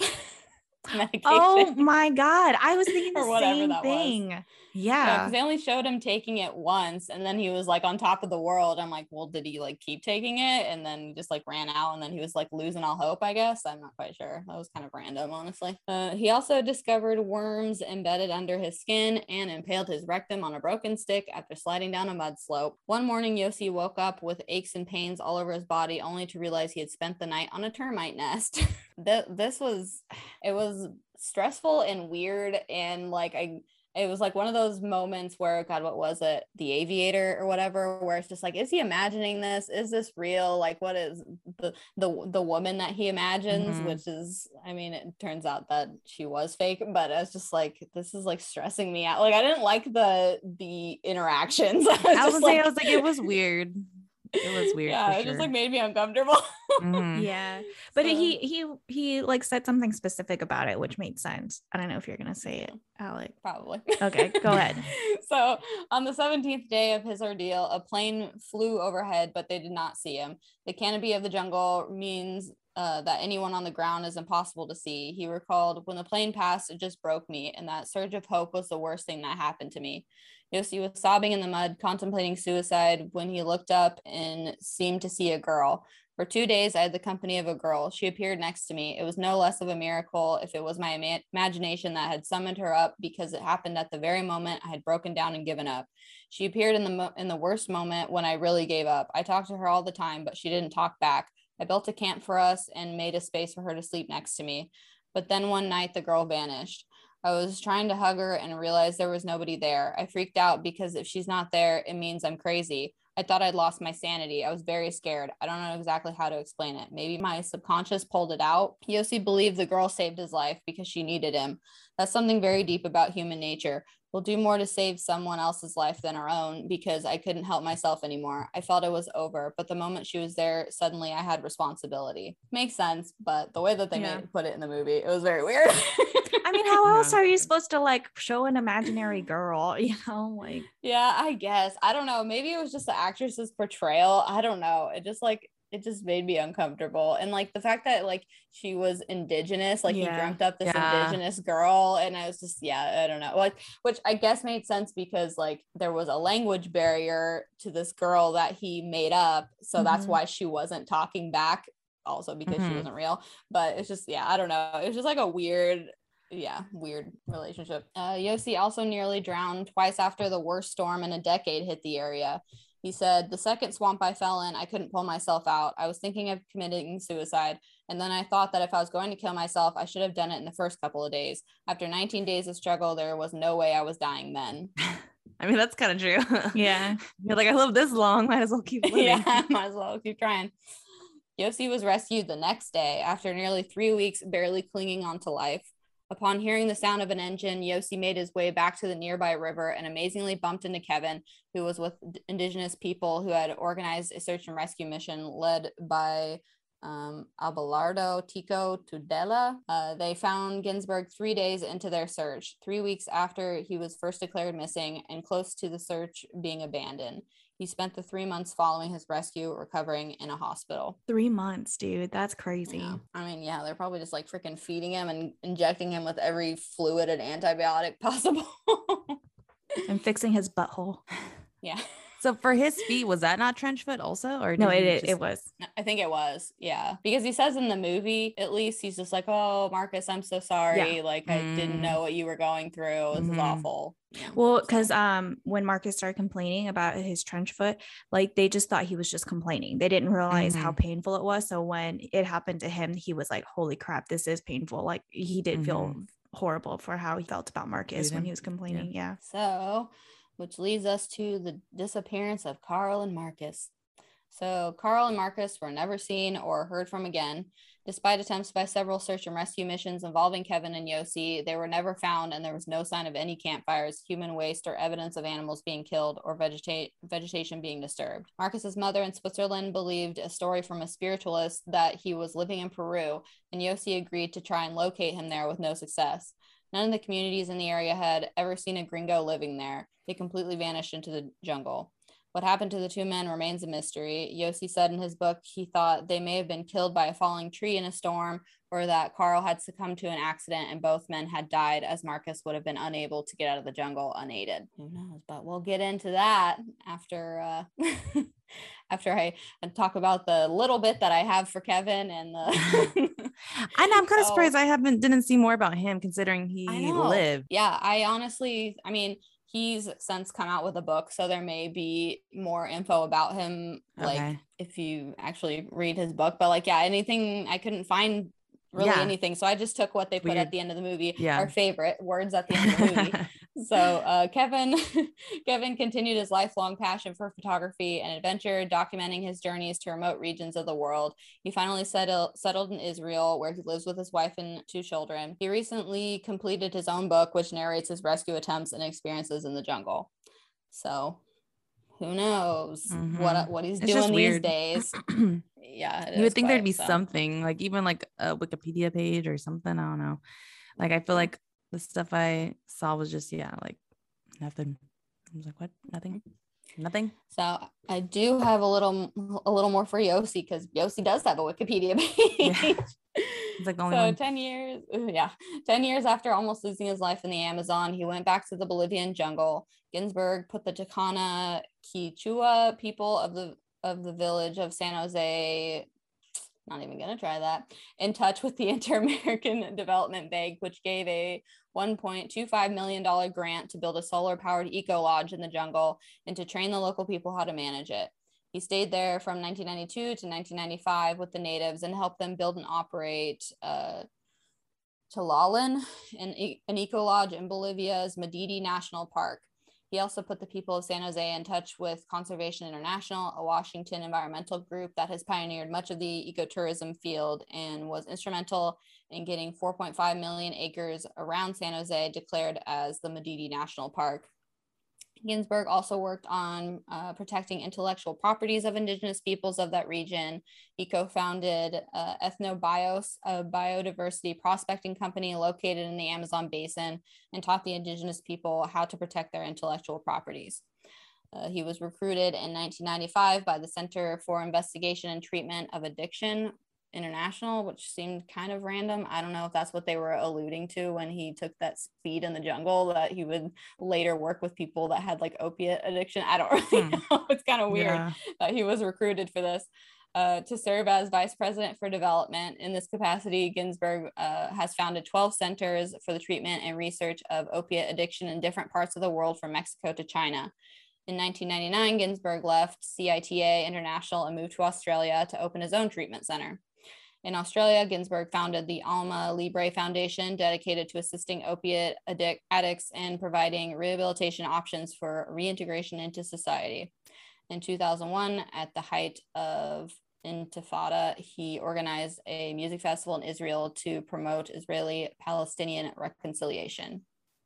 medication. Oh my God, I was thinking Or the whatever same that was. thing. Yeah, Yeah, because they only showed him taking it once and then he was like on top of the world. I'm like, well, did he like keep taking it and then he just like ran out and then he was like losing all hope, I guess. I'm not quite sure. That was kind of random, honestly. Uh, he also discovered worms embedded under his skin and impaled his rectum on a broken stick after sliding down a mud slope. One morning, Yossi woke up with aches and pains all over his body, only to realize he had spent the night on a termite nest. Th- this was, it was stressful and weird, and like I it was like one of those moments where, God, what was it? The Aviator or whatever, where it's just like, is he imagining this? Is this real? Like, what is the the the woman that he imagines? Mhm. Which is, I mean, it turns out that she was fake, but I was just like, this is like stressing me out. Like, I didn't like the the interactions. I was, I just was like, like, I was like, it was weird. It was weird. Yeah, for it sure. just like made me uncomfortable. Mhm. yeah, but So- he he he like said something specific about it, which made sense. I don't know if you're gonna say it, Alec. Probably. Okay, go ahead. So on the seventeenth day of his ordeal, a plane flew overhead, but they did not see him. The canopy of the jungle means uh, that anyone on the ground is impossible to see. He recalled, "When the plane passed, it just broke me, and that surge of hope was the worst thing that happened to me." Yossi was sobbing in the mud, contemplating suicide, when he looked up and seemed to see a girl. For two days, I had the company of a girl. She appeared next to me. It was no less of a miracle if it was my ima- imagination that had summoned her up, because it happened at the very moment I had broken down and given up. She appeared in the mo- in the worst moment when I really gave up. I talked to her all the time, but she didn't talk back. I built a camp for us and made a space for her to sleep next to me. But then one night, the girl vanished. I was trying to hug her and realized there was nobody there. I freaked out because if she's not there, it means I'm crazy. I thought I'd lost my sanity. I was very scared. I don't know exactly how to explain it. Maybe my subconscious pulled it out. Yossi believed the girl saved his life because she needed him. That's something very deep about human nature. We'll do more to save someone else's life than our own, because I couldn't help myself anymore. I felt it was over, but the moment she was there, suddenly I had responsibility. Makes sense, but the way that they Yeah. made put it in the movie, it was very weird. I mean, how else Yeah. are you supposed to like show an imaginary girl? You know, like Yeah, I guess. I don't know. Maybe it was just the actress's portrayal. I don't know. It just like it just made me uncomfortable. And like the fact that like she was indigenous, like Yeah. he dreamt up this Yeah. indigenous girl, and I was just, yeah, I don't know. Like, which I guess made sense because like there was a language barrier to this girl that he made up. So that's Mhm. why she wasn't talking back, also because she Mhm. wasn't real. But it's just, yeah, I don't know. It was just like a weird yeah, weird relationship. Uh, Yossi also nearly drowned twice after the worst storm in a decade hit the area. He said, "The second swamp I fell in, I couldn't pull myself out. I was thinking of committing suicide, and then I thought that if I was going to kill myself, I should have done it in the first couple of days. After nineteen days of struggle, there was no way I was dying then." I mean, that's kind of true. yeah. You're like, I lived this long. Might as well keep living. Yeah, might as well keep trying. Yossi was rescued the next day after nearly three weeks barely clinging on to life. Upon hearing the sound of an engine, Yossi made his way back to the nearby river and amazingly bumped into Kevin, who was with indigenous people who had organized a search and rescue mission led by um, Abelardo Tico Tudela. Uh, they found Ginsburg three days into their search, three weeks after he was first declared missing and close to the search being abandoned. He spent the three months following his rescue recovering in a hospital. Three months, dude. That's crazy. Yeah. I mean, yeah, they're probably just like freaking feeding him and injecting him with every fluid and antibiotic possible. And fixing his butthole. Yeah. So for his feet, was that not trench foot also, or No, did it he it, just... it was. I think it was, yeah, because he says in the movie, at least, he's just like, "Oh, Marcus, I'm so sorry. Yeah. Like, I didn't Mm. know what you were going through. This is Mhm. awful." Well, So- because um when Marcus started complaining about his trench foot, like they just thought he was just complaining. They didn't realize how Mhm. painful it was. So when it happened to him, he was like, "Holy crap, this is painful." Like he did feel Mhm. horrible for how he felt about Marcus Treated when him. he was complaining. Yeah. So, which leads us to the disappearance of Carl and Marcus. So Carl and Marcus were never seen or heard from again. Despite attempts by several search and rescue missions involving Kevin and Yossi, they were never found, and there was no sign of any campfires, human waste, or evidence of animals being killed or vegeta- vegetation being disturbed. Marcus's mother in Switzerland believed a story from a spiritualist that he was living in Peru, and Yossi agreed to try and locate him there with no success. None of the communities in the area had ever seen a gringo living there. They completely vanished into the jungle. What happened to the two men remains a mystery. Yossi said in his book he thought they may have been killed by a falling tree in a storm, or that Carl had succumbed to an accident and both men had died, as Marcus would have been unable to get out of the jungle unaided. Who knows? But we'll get into that after uh, after I talk about the little bit that I have for Kevin and the. And I'm kind of So- surprised I haven't didn't see more about him, considering I he know. lived. Yeah, I honestly, I mean, he's since come out with a book, so there may be more info about him, like Okay. if you actually read his book. But like, yeah, anything, I couldn't find really Yeah. anything, so I just took what they put Weird. at the end of the movie. Yeah. Our favorite words at the end of the movie. So uh, Kevin, Kevin continued his lifelong passion for photography and adventure, documenting his journeys to remote regions of the world. He finally settled settled in Israel, where he lives with his wife and two children. He recently completed his own book, which narrates his rescue attempts and experiences in the jungle. So who knows Mhm. what what he's It's just doing these weird. days? Yeah, it You is would think there'd quite, be so. something, like even like a Wikipedia page or something. I don't know. Like I feel like the stuff I saw was just, yeah, like nothing. I was like, what? Nothing? Nothing? So I do have a little a little more for Yossi, because Yossi does have a Wikipedia page. Yeah. It's like the only So one. ten years, yeah, ten years after almost losing his life in the Amazon, he went back to the Bolivian jungle. Ginsburg put the Chicana Quichua people of the of the village of San Jose, not even gonna try that, in touch with the Inter-American Development Bank, which gave a one point two five million dollars grant to build a solar-powered eco lodge in the jungle and to train the local people how to manage it. He stayed there from nineteen ninety-two to nineteen ninety-five with the natives and helped them build and operate uh, Tlalan, an, e- an eco lodge in Bolivia's Madidi National Park. He also put the people of San Jose in touch with Conservation International, a Washington environmental group that has pioneered much of the ecotourism field and was instrumental in getting four point five million acres around San Jose declared as the Madidi National Park. Ginsburg also worked on uh, protecting intellectual properties of indigenous peoples of that region. He co-founded uh, Ethnobios, a biodiversity prospecting company located in the Amazon basin, and taught the indigenous people how to protect their intellectual properties. Uh, he was recruited in nineteen ninety-five by the Center for Investigation and Treatment of Addiction International, which seemed kind of random. I don't know if that's what they were alluding to when he took that speed in the jungle, that he would later work with people that had like opiate addiction. I don't really Hmm. know. It's kind of weird Yeah. that he was recruited for this. Uh, to serve as vice president for development. In this capacity, Ginsburg uh, has founded twelve centers for the treatment and research of opiate addiction in different parts of the world, from Mexico to China. In nineteen ninety-nine, Ginsburg left C I T A International and moved to Australia to open his own treatment center. In Australia, Ginsburg founded the Alma Libre Foundation, dedicated to assisting opiate addic- addicts and providing rehabilitation options for reintegration into society. In two thousand one, at the height of Intifada, he organized a music festival in Israel to promote Israeli-Palestinian reconciliation.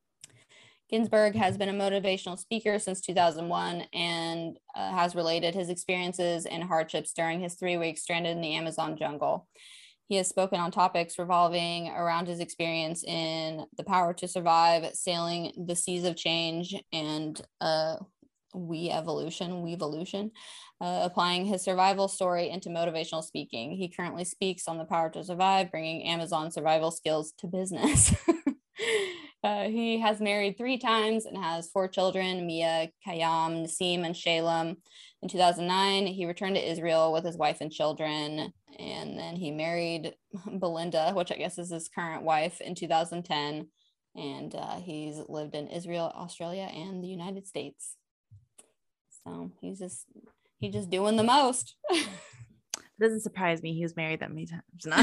Ginsburg has been a motivational speaker since two thousand one and uh, has related his experiences and hardships during his three weeks stranded in the Amazon jungle. He has spoken on topics revolving around his experience in The Power to Survive, Sailing the Seas of Change, and uh, We Evolution, Weevolution, uh, applying his survival story into motivational speaking. He currently speaks on The Power to Survive, bringing Amazon survival skills to business. Uh, he has married three times and has four children, Mia, Khayyam, Nassim, and Shalem. In two thousand nine, he returned to Israel with his wife and children. And then he married Belinda, which I guess is his current wife, in two thousand ten. And uh, he's lived in Israel, Australia, and the United States. So he's just he's just doing the most. It doesn't surprise me. He was married that many times. No.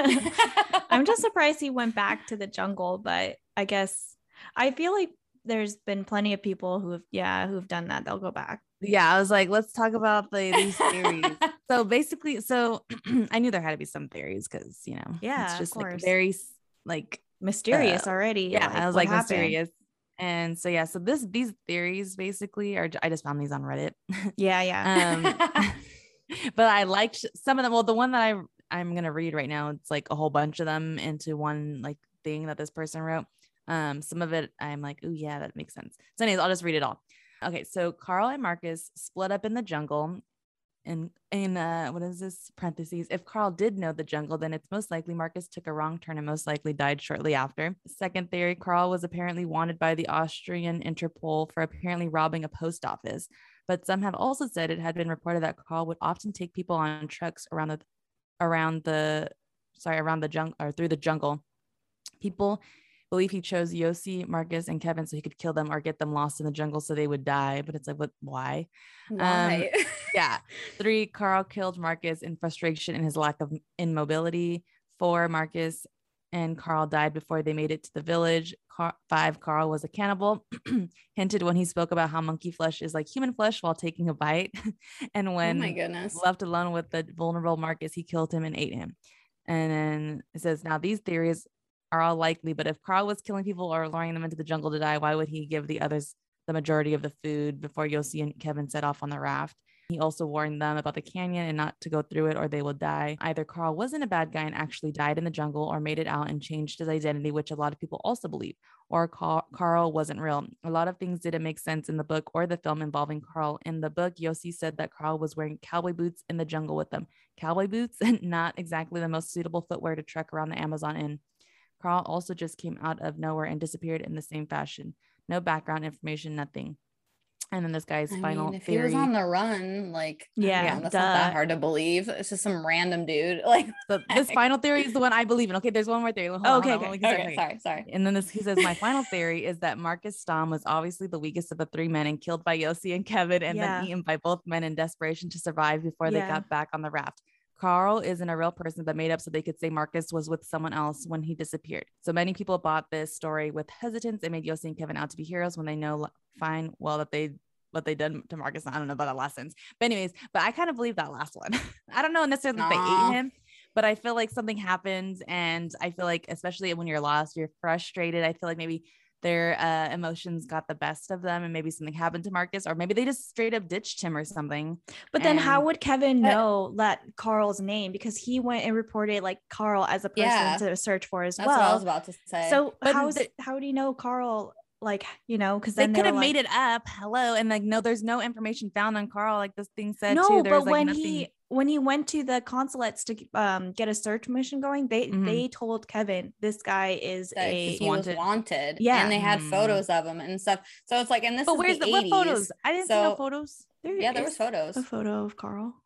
I'm just surprised he went back to the jungle, but I guess I feel like there's been plenty of people who have, yeah, who've done that. They'll go back. Yeah, I was like, let's talk about the these theories. So basically, so I knew there had to be some theories because, you know, yeah, it's just of like course. very like mysterious uh, already. Yeah, like, I was what like happened? mysterious. And so yeah, so this these theories basically are, I just found these on Reddit. Yeah, yeah. um but I liked some of them. Well, the one that I I'm gonna read right now, it's like a whole bunch of them into one like thing that this person wrote. Um, some of it I'm like, oh yeah, that makes sense. So anyways, I'll just read it all. Okay, so Carl and Marcus split up in the jungle. And in uh, what is this parentheses? If Carl did know the jungle, then it's most likely Marcus took a wrong turn and most likely died shortly after. Second theory, Carl was apparently wanted by the Austrian Interpol for apparently robbing a post office. But some have also said it had been reported that Carl would often take people on trucks around the, around the, sorry, around the jungle or through the jungle. People believe he chose Yossi, Marcus, and Kevin so he could kill them or get them lost in the jungle so they would die. But it's like, what? Why? Why? Um, yeah. Three, Carl killed Marcus in frustration and his lack of immobility. Four, Marcus and Carl died before they made it to the village. Car- five, Carl was a cannibal, hinted when he spoke about how monkey flesh is like human flesh while taking a bite. And when oh my goodness. left alone with the vulnerable Marcus, he killed him and ate him. And then it says, now these theories are all likely, but if Carl was killing people or luring them into the jungle to die, why would he give the others the majority of the food before Yossi and Kevin set off on the raft? He also warned them about the canyon and not to go through it or they will die. Either Carl wasn't a bad guy and actually died in the jungle or made it out and changed his identity, which a lot of people also believe, or Carl, Carl wasn't real. A lot of things didn't make sense in the book or the film involving Carl. In the book, Yossi said that Carl was wearing cowboy boots in the jungle with them. Cowboy boots, not exactly the most suitable footwear to trek around the Amazon in. Carl also just came out of nowhere and disappeared in the same fashion. No background information, nothing. And then this guy's I final mean, if theory. he was on the run, like, yeah, yeah, that's duh. not that hard to believe. It's just some random dude. Like, so this final theory is the one I believe in. Okay, there's one more theory. Hold oh, on, okay, hold on, okay. okay. okay, sorry, sorry. And then this, he says, my final theory is that Marcus Stom was obviously the weakest of the three men and killed by Yossi and Kevin and Yeah. then eaten by both men in desperation to survive before Yeah. they got back on the raft. Carl isn't a real person, but made up so they could say Marcus was with someone else when he disappeared. So many people bought this story with hesitance and made Yossi and Kevin out to be heroes when they know fine well that they what they did to Marcus. I don't know about that last sentence, but anyways, but I kind of believe that last one. I don't know necessarily that they Aw. ate him, but I feel like something happened, and I feel like especially when you're lost, you're frustrated. I feel like maybe their uh, emotions got the best of them and maybe something happened to Marcus, or maybe they just straight up ditched him or something. But then And- how would Kevin But- know that Carl's name? Because he went and reported like Carl as a person Yeah. to search for as That's well. what I was about to say. So But how's the- how do you know Carl? Like, you know, because they then could have were made like, it up. Hello. And like, no, there's no information found on Carl. Like this thing said no, too. There but was like when nothing. he when he went to the consulates to um get a search mission going, they Mhm. they told Kevin this guy is that a he wanted. was wanted. Yeah. And they had Hmm. photos of him and stuff. So it's like, and this But is where's the, the, what eighties. photos? I didn't see no So- photos. there Yeah, there was is photos. a photo of Carl.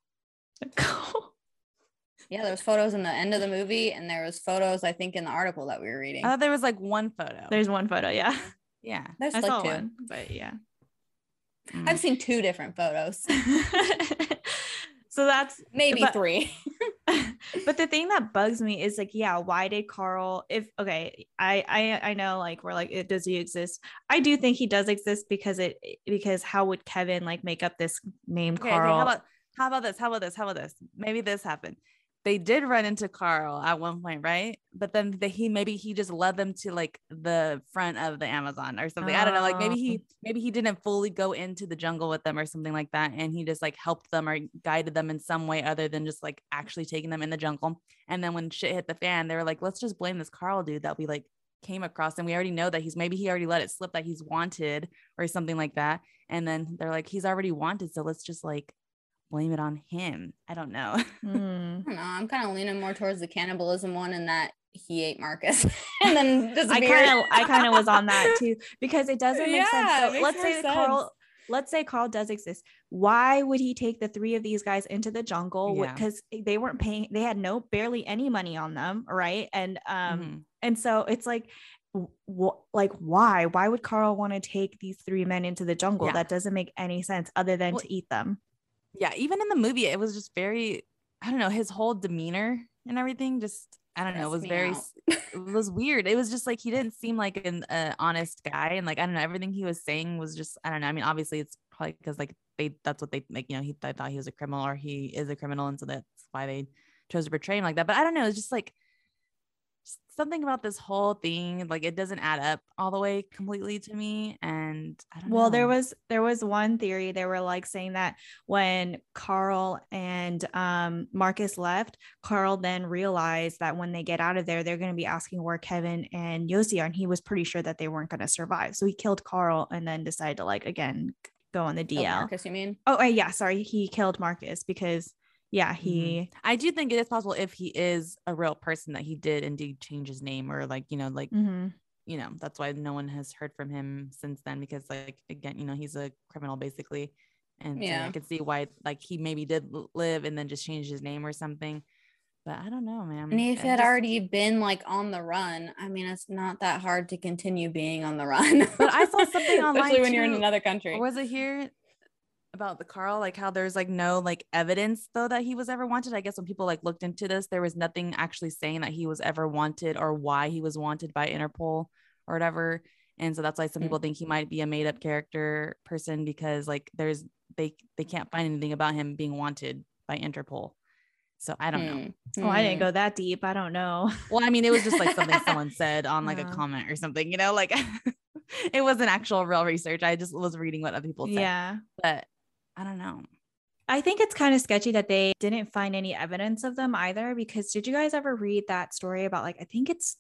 Yeah, there was photos in the end of the movie, and there was photos, I think, in the article that we were reading. I thought there was like one photo. There's one photo, yeah. yeah. There's I like saw two. one, but yeah. Mm. I've seen two different photos, So that's maybe but- three. but the thing that bugs me is like, yeah, why did Carl, if okay, I I I know like we're like, it does he exist? I do think he does exist because it because how would Kevin like make up this name Okay, Carl? okay. How about how about this? How about this? How about this? Maybe this happened. They did run into Carl at one point, right? But then the, he maybe he just led them to like the front of the Amazon or something. I don't know. Like maybe he maybe he didn't fully go into the jungle with them or something like that, and he just like helped them or guided them in some way other than just like actually taking them in the jungle. And then when shit hit the fan, they were like, let's just blame this Carl dude that we like came across, and we already know that he's maybe he already let it slip that he's wanted or something like that. And then they're like, he's already wanted, so let's just like blame it on him. I don't know. Hmm. I don't know. I'm kind of leaning more towards the cannibalism one, and that he ate Marcus and then I disappeared. kind of I kind of was on that too, because it doesn't make sense. Yeah, it So makes let's more say that sense. Carl let's say Carl does exist. Why would he take the three of these guys into the jungle? Yeah. Because they weren't paying, they had no barely any money on them, right? And um Mhm. and so it's like w- like why why would Carl want to take these three men into the jungle? Yeah. That doesn't make any sense other than Well, to eat them. Yeah, even in the movie, it was just very, I don't know, his whole demeanor and everything just, I don't know, Stressed was me very, out. it was weird. It was just like, he didn't seem like an uh, honest guy. And like, I don't know, everything he was saying was just, I don't know. I mean, obviously it's probably because like they, that's what they like, you know, he th- thought he was a criminal or he is a criminal. And so that's why they chose to portray him like that. But I don't know, it's just like, something about this whole thing, like it doesn't add up all the way completely to me. And I don't Well, know. there was there was one theory. They were like saying that when Carl and um, Marcus left, Carl then realized that when they get out of there, they're going to be asking where Kevin and Yossi are, and he was pretty sure that they weren't going to survive. So he killed Carl and then decided to like again go on the D L. Killed Marcus, you mean? Oh, uh, yeah, sorry, he killed Marcus because yeah, he. Mhm. I do think it is possible if he is a real person that he did indeed change his name, or like, you know, like, Mhm. you know, that's why no one has heard from him since then, because like, again, you know, he's a criminal basically. And so, yeah, Yeah. I could see why like he maybe did l- live and then just changed his name or something. But I don't know, man. And if I he had just- already been like on the run, I mean, it's not that hard to continue being on the run. But I saw something online especially when you're in too. another country. Or was it here about the Carl, like how there's like no like evidence though that he was ever wanted? I guess when people like looked into this, there was nothing actually saying that he was ever wanted or why he was wanted by Interpol or whatever. And so that's why some Mm. people think he might be a made up character person, because like there's they they can't find anything about him being wanted by Interpol. So I don't know. Hmm. Oh, I didn't Hmm. go that deep. I don't know. Well, I mean, it was just like something someone said on like a Uh. comment or something, you know, like it wasn't actual real research. I just was reading what other people said. Yeah. But I don't know. I think it's kind of sketchy that they didn't find any evidence of them either, because did you guys ever read that story about like, I think it's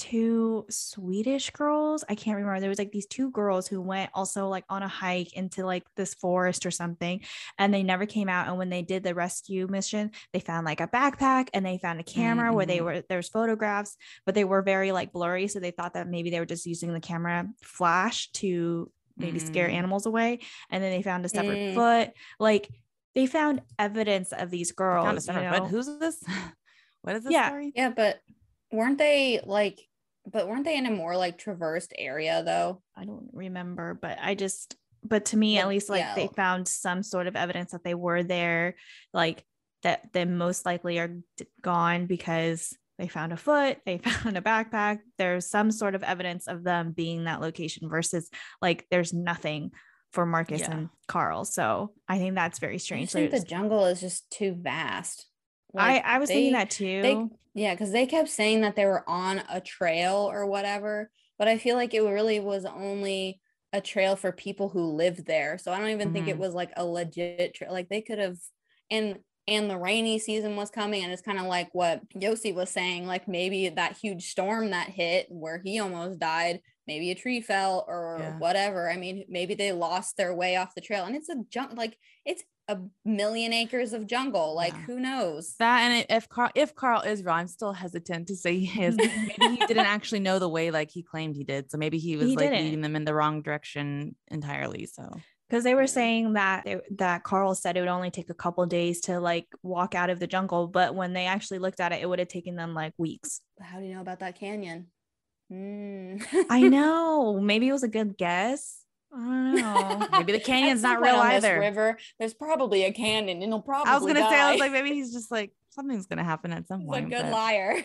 two Swedish girls? I can't remember. There was like these two girls who went also like on a hike into like this forest or something, and they never came out. And when they did the rescue mission, they found like a backpack and they found a camera where they Mhm. were, there's photographs, but they were very like blurry. So they thought that maybe they were just using the camera flash to maybe scare Mm. animals away. And then they found a separate Mm. foot. Like they found evidence of these I girls. found a you separate know? foot. Who's this? What is this Yeah. story? Yeah, but weren't they like, but weren't they in a more like traversed area though? I don't remember, but I just, but to me, at Well, least, like yeah. they found some sort of evidence that they were there, like that they most likely are d- gone because they found a foot, they found a backpack. There's some sort of evidence of them being that location versus like there's nothing for Marcus Yeah. and Carl. So I think that's very I strange. just think the There's- jungle is just too vast. I, I was thinking they- that too. They, yeah, because they kept saying that they were on a trail or whatever, but I feel like it really was only a trail for people who lived there. So I don't even think it Mhm. was like a legit trail. Like they could have, and and the rainy season was coming, and it's kind of like what Yossi was saying, like maybe that huge storm that hit where he almost died, maybe a tree fell or Yeah. whatever. I mean, maybe they lost their way off the trail, and it's a junk, like it's a million acres of jungle. Like Yeah. who knows? That, and if Carl if Carl is real, I'm still hesitant to say he is. Maybe he didn't actually know the way like he claimed he did. So maybe he was He like didn't. leading them in the wrong direction entirely. So Because they were Yeah. saying that they, that Carl said it would only take a couple days to like walk out of the jungle, but when they actually looked at it, it would have taken them like weeks. How do you know about that canyon? Mm. I know. Maybe it was a good guess. I don't know. maybe the At canyon's some not point real on this either. river, there's probably a canyon, and he'll probably. I was gonna say, I was die. like, maybe he's just like something's gonna happen at some He's a point. good but liar.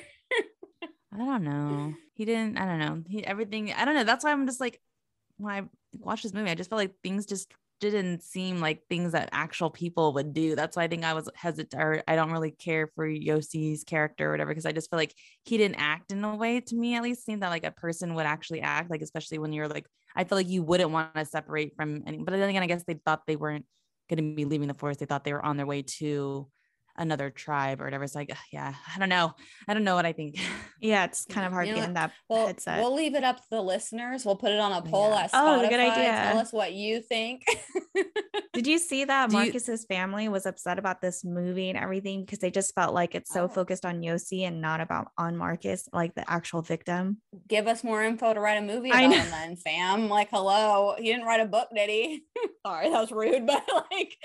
I don't know. He didn't. I don't know. He everything. I don't know. That's why I'm just like, when I watched this movie, I just felt like things just didn't seem like things that actual people would do. That's why I think I was hesitant, or I don't really care for Yossi's character or whatever, because I just feel like he didn't act in a way, to me at least, seemed that like a person would actually act, like especially when you're like, I feel like you wouldn't want to separate from any. But then again, I guess they thought they weren't going to be leaving the forest. They thought they were on their way to another tribe or whatever. It's like, yeah, I don't know. I don't know what I think. Yeah, it's kind of hard You know getting what? that Well, headset. we'll leave it up to the listeners. We'll put it on a poll Yeah. at Oh, it's a good Spotify. idea. Tell us what you think. Did you see that Do you- Marcus's family was upset about this movie and everything because they just felt like it's so Oh. focused on Yossi and not about on Marcus, like the actual victim? Give us more info to write a movie I about know. him then, fam. Like, hello. He didn't write a book, did he? Sorry, that was rude, but like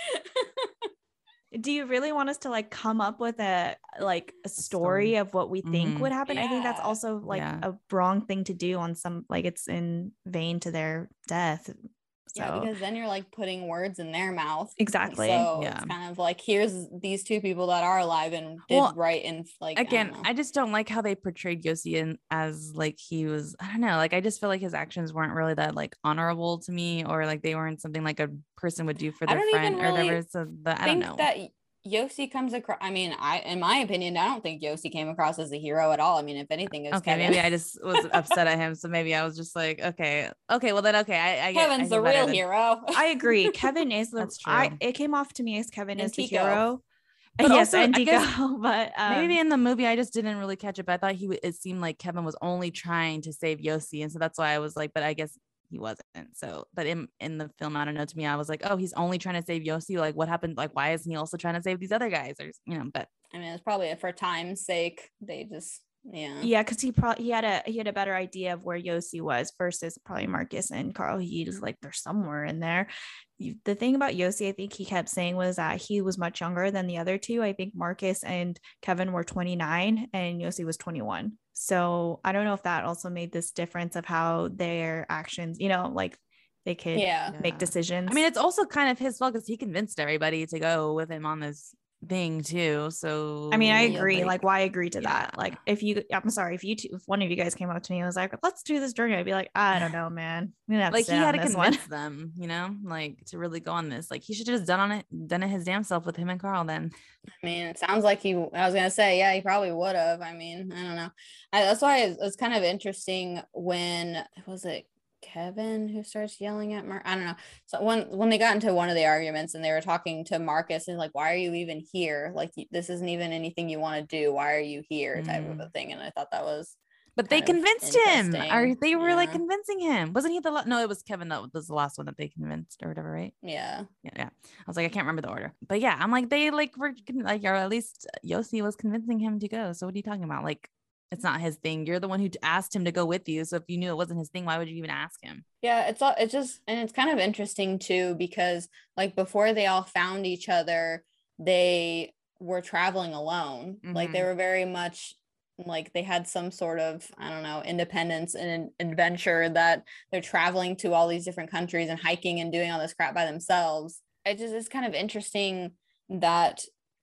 Do you really want us to like come up with a like a story story. of what we think Mhm. would happen? I think that's Yeah. also like Yeah. a wrong thing to do on some, like it's in vain to their death. So yeah, because then you're like putting words in their mouth. Exactly. So Yeah. it's kind of like, here's these two people that are alive and did Well, right and like Again, I, don't I, know. just don't like how they portrayed Yossi in as like he was, I don't know, like I just feel like his actions weren't really that like honorable to me, or like they weren't something like a person would do for I their don't friend even or really whatever. So the, I don't think know. that Yossi comes across. I mean, I in my opinion, I don't think Yossi came across as a hero at all. I mean, if anything, it was Okay, Kevin. maybe I just was upset at him, so maybe I was just like, okay, okay, well then, okay, I, I get, Kevin's I the feel better real then. hero. I agree. Kevin is the That's true. I it came off to me as Kevin And is the Tico. hero. But yes, also, and I Tico, guess but um, Maybe in the movie I just didn't really catch it, but I thought he w- it seemed like Kevin was only trying to save Yossi, and so that's why I was like, but I guess he wasn't. So, but in in the film, I don't know. To me, I was like, oh, he's only trying to save Yossi. Like, what happened? Like, why isn't he also trying to save these other guys? Or you know, but I mean, it's probably for time's sake. They just yeah. yeah, because he probably he had a he had a better idea of where Yossi was versus probably Marcus and Carl. He was like, they're somewhere in there. You, the thing about Yossi, I think he kept saying was that he was much younger than the other two. I think Marcus and Kevin were twenty-nine and Yossi was twenty-one. So I don't know if that also made this difference of how their actions, you know, like they could Yeah. make Yeah. decisions. I mean, it's also kind of his fault because he convinced everybody to go with him on this thing too. So I mean, I Yeah, agree. Like, why agree to that? yeah. Like, if you, I'm sorry, if you two, if one of you guys came up to me and was like, let's do this journey, I'd be like, I don't know, man. I'm gonna have like to he sit had on to this one. convince them, you know, like to really go on this. Like he should have just done on it, done it his damn self with him and Carl. Then I mean, it sounds like he. I was gonna say, yeah, he probably would have. I mean, I don't know. I, that's why it's, it's kind of interesting when was it Kevin who starts yelling at Mar. I don't know. So when when they got into one of the arguments and they were talking to Marcus and like, why are you even here? Like, this isn't even anything you want to do. Why are you here? Type of Mm. a thing. And I thought that was. But they kind of convinced him, or interesting. they were like Yeah. convincing him. Wasn't he the la- no? It was Kevin that was the last one that they convinced, or whatever, right? Yeah. Yeah, yeah. I was like, I can't remember the order, but yeah, I'm like, they like were con- like, or at least Yossi was convincing him to go. So what are you talking about? Like, it's not his thing. You're the one who asked him to go with you. So if you knew it wasn't his thing, why would you even ask him? Yeah, it's all it's just and it's kind of interesting too because like before they all found each other, they were traveling alone. Like they Mhm. were very much like they had some sort of, I don't know, independence and an adventure that they're traveling to all these different countries and hiking and doing all this crap by themselves. It just is kind of interesting that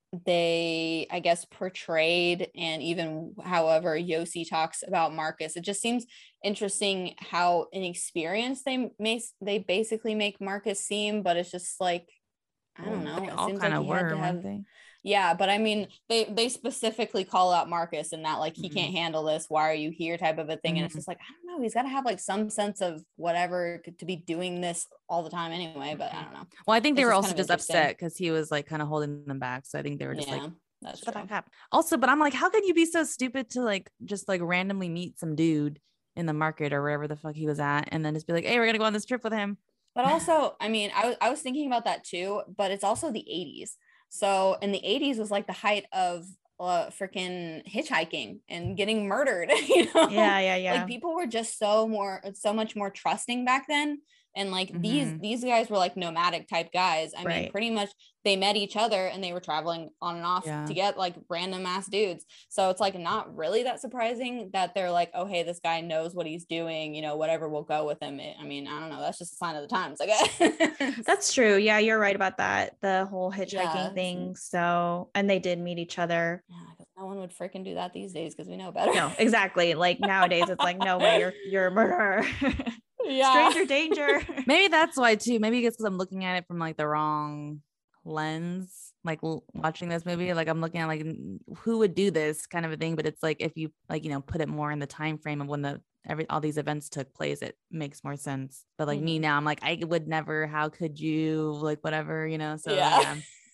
they, I guess, portrayed and even however Yossi talks about Marcus. It just seems interesting how inexperienced they may they basically make Marcus seem, but it's just like I don't know. They It all seems kind like of he had were, to weren't have they? yeah, but I mean they they specifically call out Marcus and that like he Mhm. can't handle this. Why are you here? Type of a thing. And it's Mhm. just like, I don't know. He's got to have like some sense of whatever to be doing this all the time anyway. But I don't know. Well, I think they It's were just also kind of just interesting. upset because he was like kind of holding them back. So I think they were just Yeah, like, that's shut the true. fuck up. Also, but I'm like, how could you be so stupid to like just like randomly meet some dude in the market or wherever the fuck he was at, and then just be like, hey, we're gonna go on this trip with him. But also, I mean, I was I was thinking about that too, but it's also the eighties. So in the eighties was like the height of uh freaking hitchhiking and getting murdered, you know? Yeah, yeah, yeah. Like people were just so more so much more trusting back then. And like these Mhm. these guys were like nomadic type guys. I mean, Right. pretty much they met each other and they were traveling on and off Yeah. to get like random ass dudes. So it's like not really that surprising that they're like, oh hey, this guy knows what he's doing, you know, whatever, we'll go with him. It, I mean, I don't know. That's just a sign of the times, I guess. That's true. Yeah, you're right about that. The whole hitchhiking Yeah, thing. So, and they did meet each other. Yeah, because no one would freaking do that these days because we know better. No, exactly. Like nowadays, it's like, no way, you're you're a murderer. Yeah. Stranger danger. Maybe that's why too. Maybe it's because I'm looking at it from like the wrong lens. Like l- watching this movie, like I'm looking at like n- who would do this kind of a thing. But it's like if you like you know put it more in the time frame of when the every all these events took place, it makes more sense. But like me Mhm. now, I'm like I would never. How could you? Like whatever you know. So Yeah. yeah.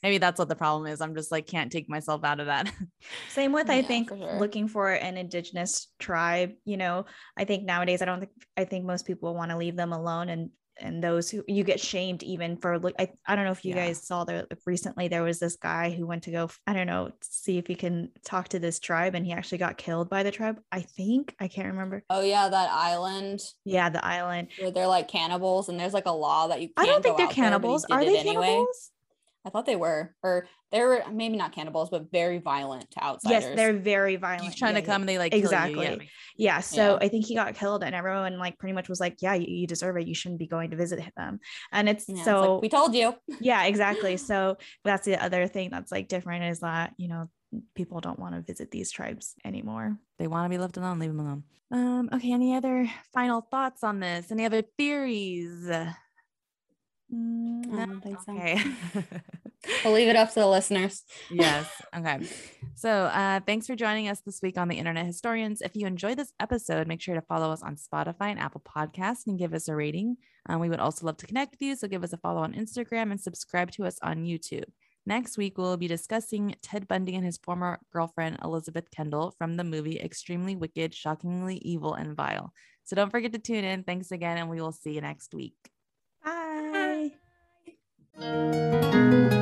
maybe that's what the problem is. I'm just like can't take myself out of that. Same with, I Yeah, think, for sure. looking for an indigenous tribe. You know, I think nowadays, I don't think, I think most people want to leave them alone. And and those who you get shamed even for look, I, I don't know if you Yeah. guys saw there recently, there was this guy who went to go, I don't know, see if he can talk to this tribe, and he actually got killed by the tribe. I think, I can't remember. Oh yeah, that island Yeah, the island. where they're like cannibals, and there's like a law that you can't I don't think go they're out there, but he cannibals. did Are it they anyway. cannibals? I thought they were, or they were maybe not cannibals, but very violent to outsiders. Yes, they're very violent. He's trying Yeah, to yeah. come and they like Exactly. kill you. Yeah. Yeah. So Yeah. I think he got killed, and everyone like pretty much was like, yeah, you, you deserve it. You shouldn't be going to visit them. And it's Yeah, it's so like, we told you. yeah, exactly. So that's the other thing that's like different, is that, you know, people don't want to visit these tribes anymore. They want to be left alone, leave them alone. Um, okay, any other final thoughts on this? Any other theories? Mm, I don't think so. Okay. We'll leave it up to the listeners. Yes. Okay. So uh, thanks for joining us this week on the Internet Historians. If you enjoyed this episode, make sure to follow us on Spotify and Apple Podcasts and give us a rating. Um, we would also love to connect with you. So give us a follow on Instagram and subscribe to us on YouTube. Next week, we'll be discussing Ted Bundy and his former girlfriend, Elizabeth Kendall, from the movie Extremely Wicked, Shockingly Evil and Vile. So don't forget to tune in. Thanks again, and we will see you next week. bye. Bye.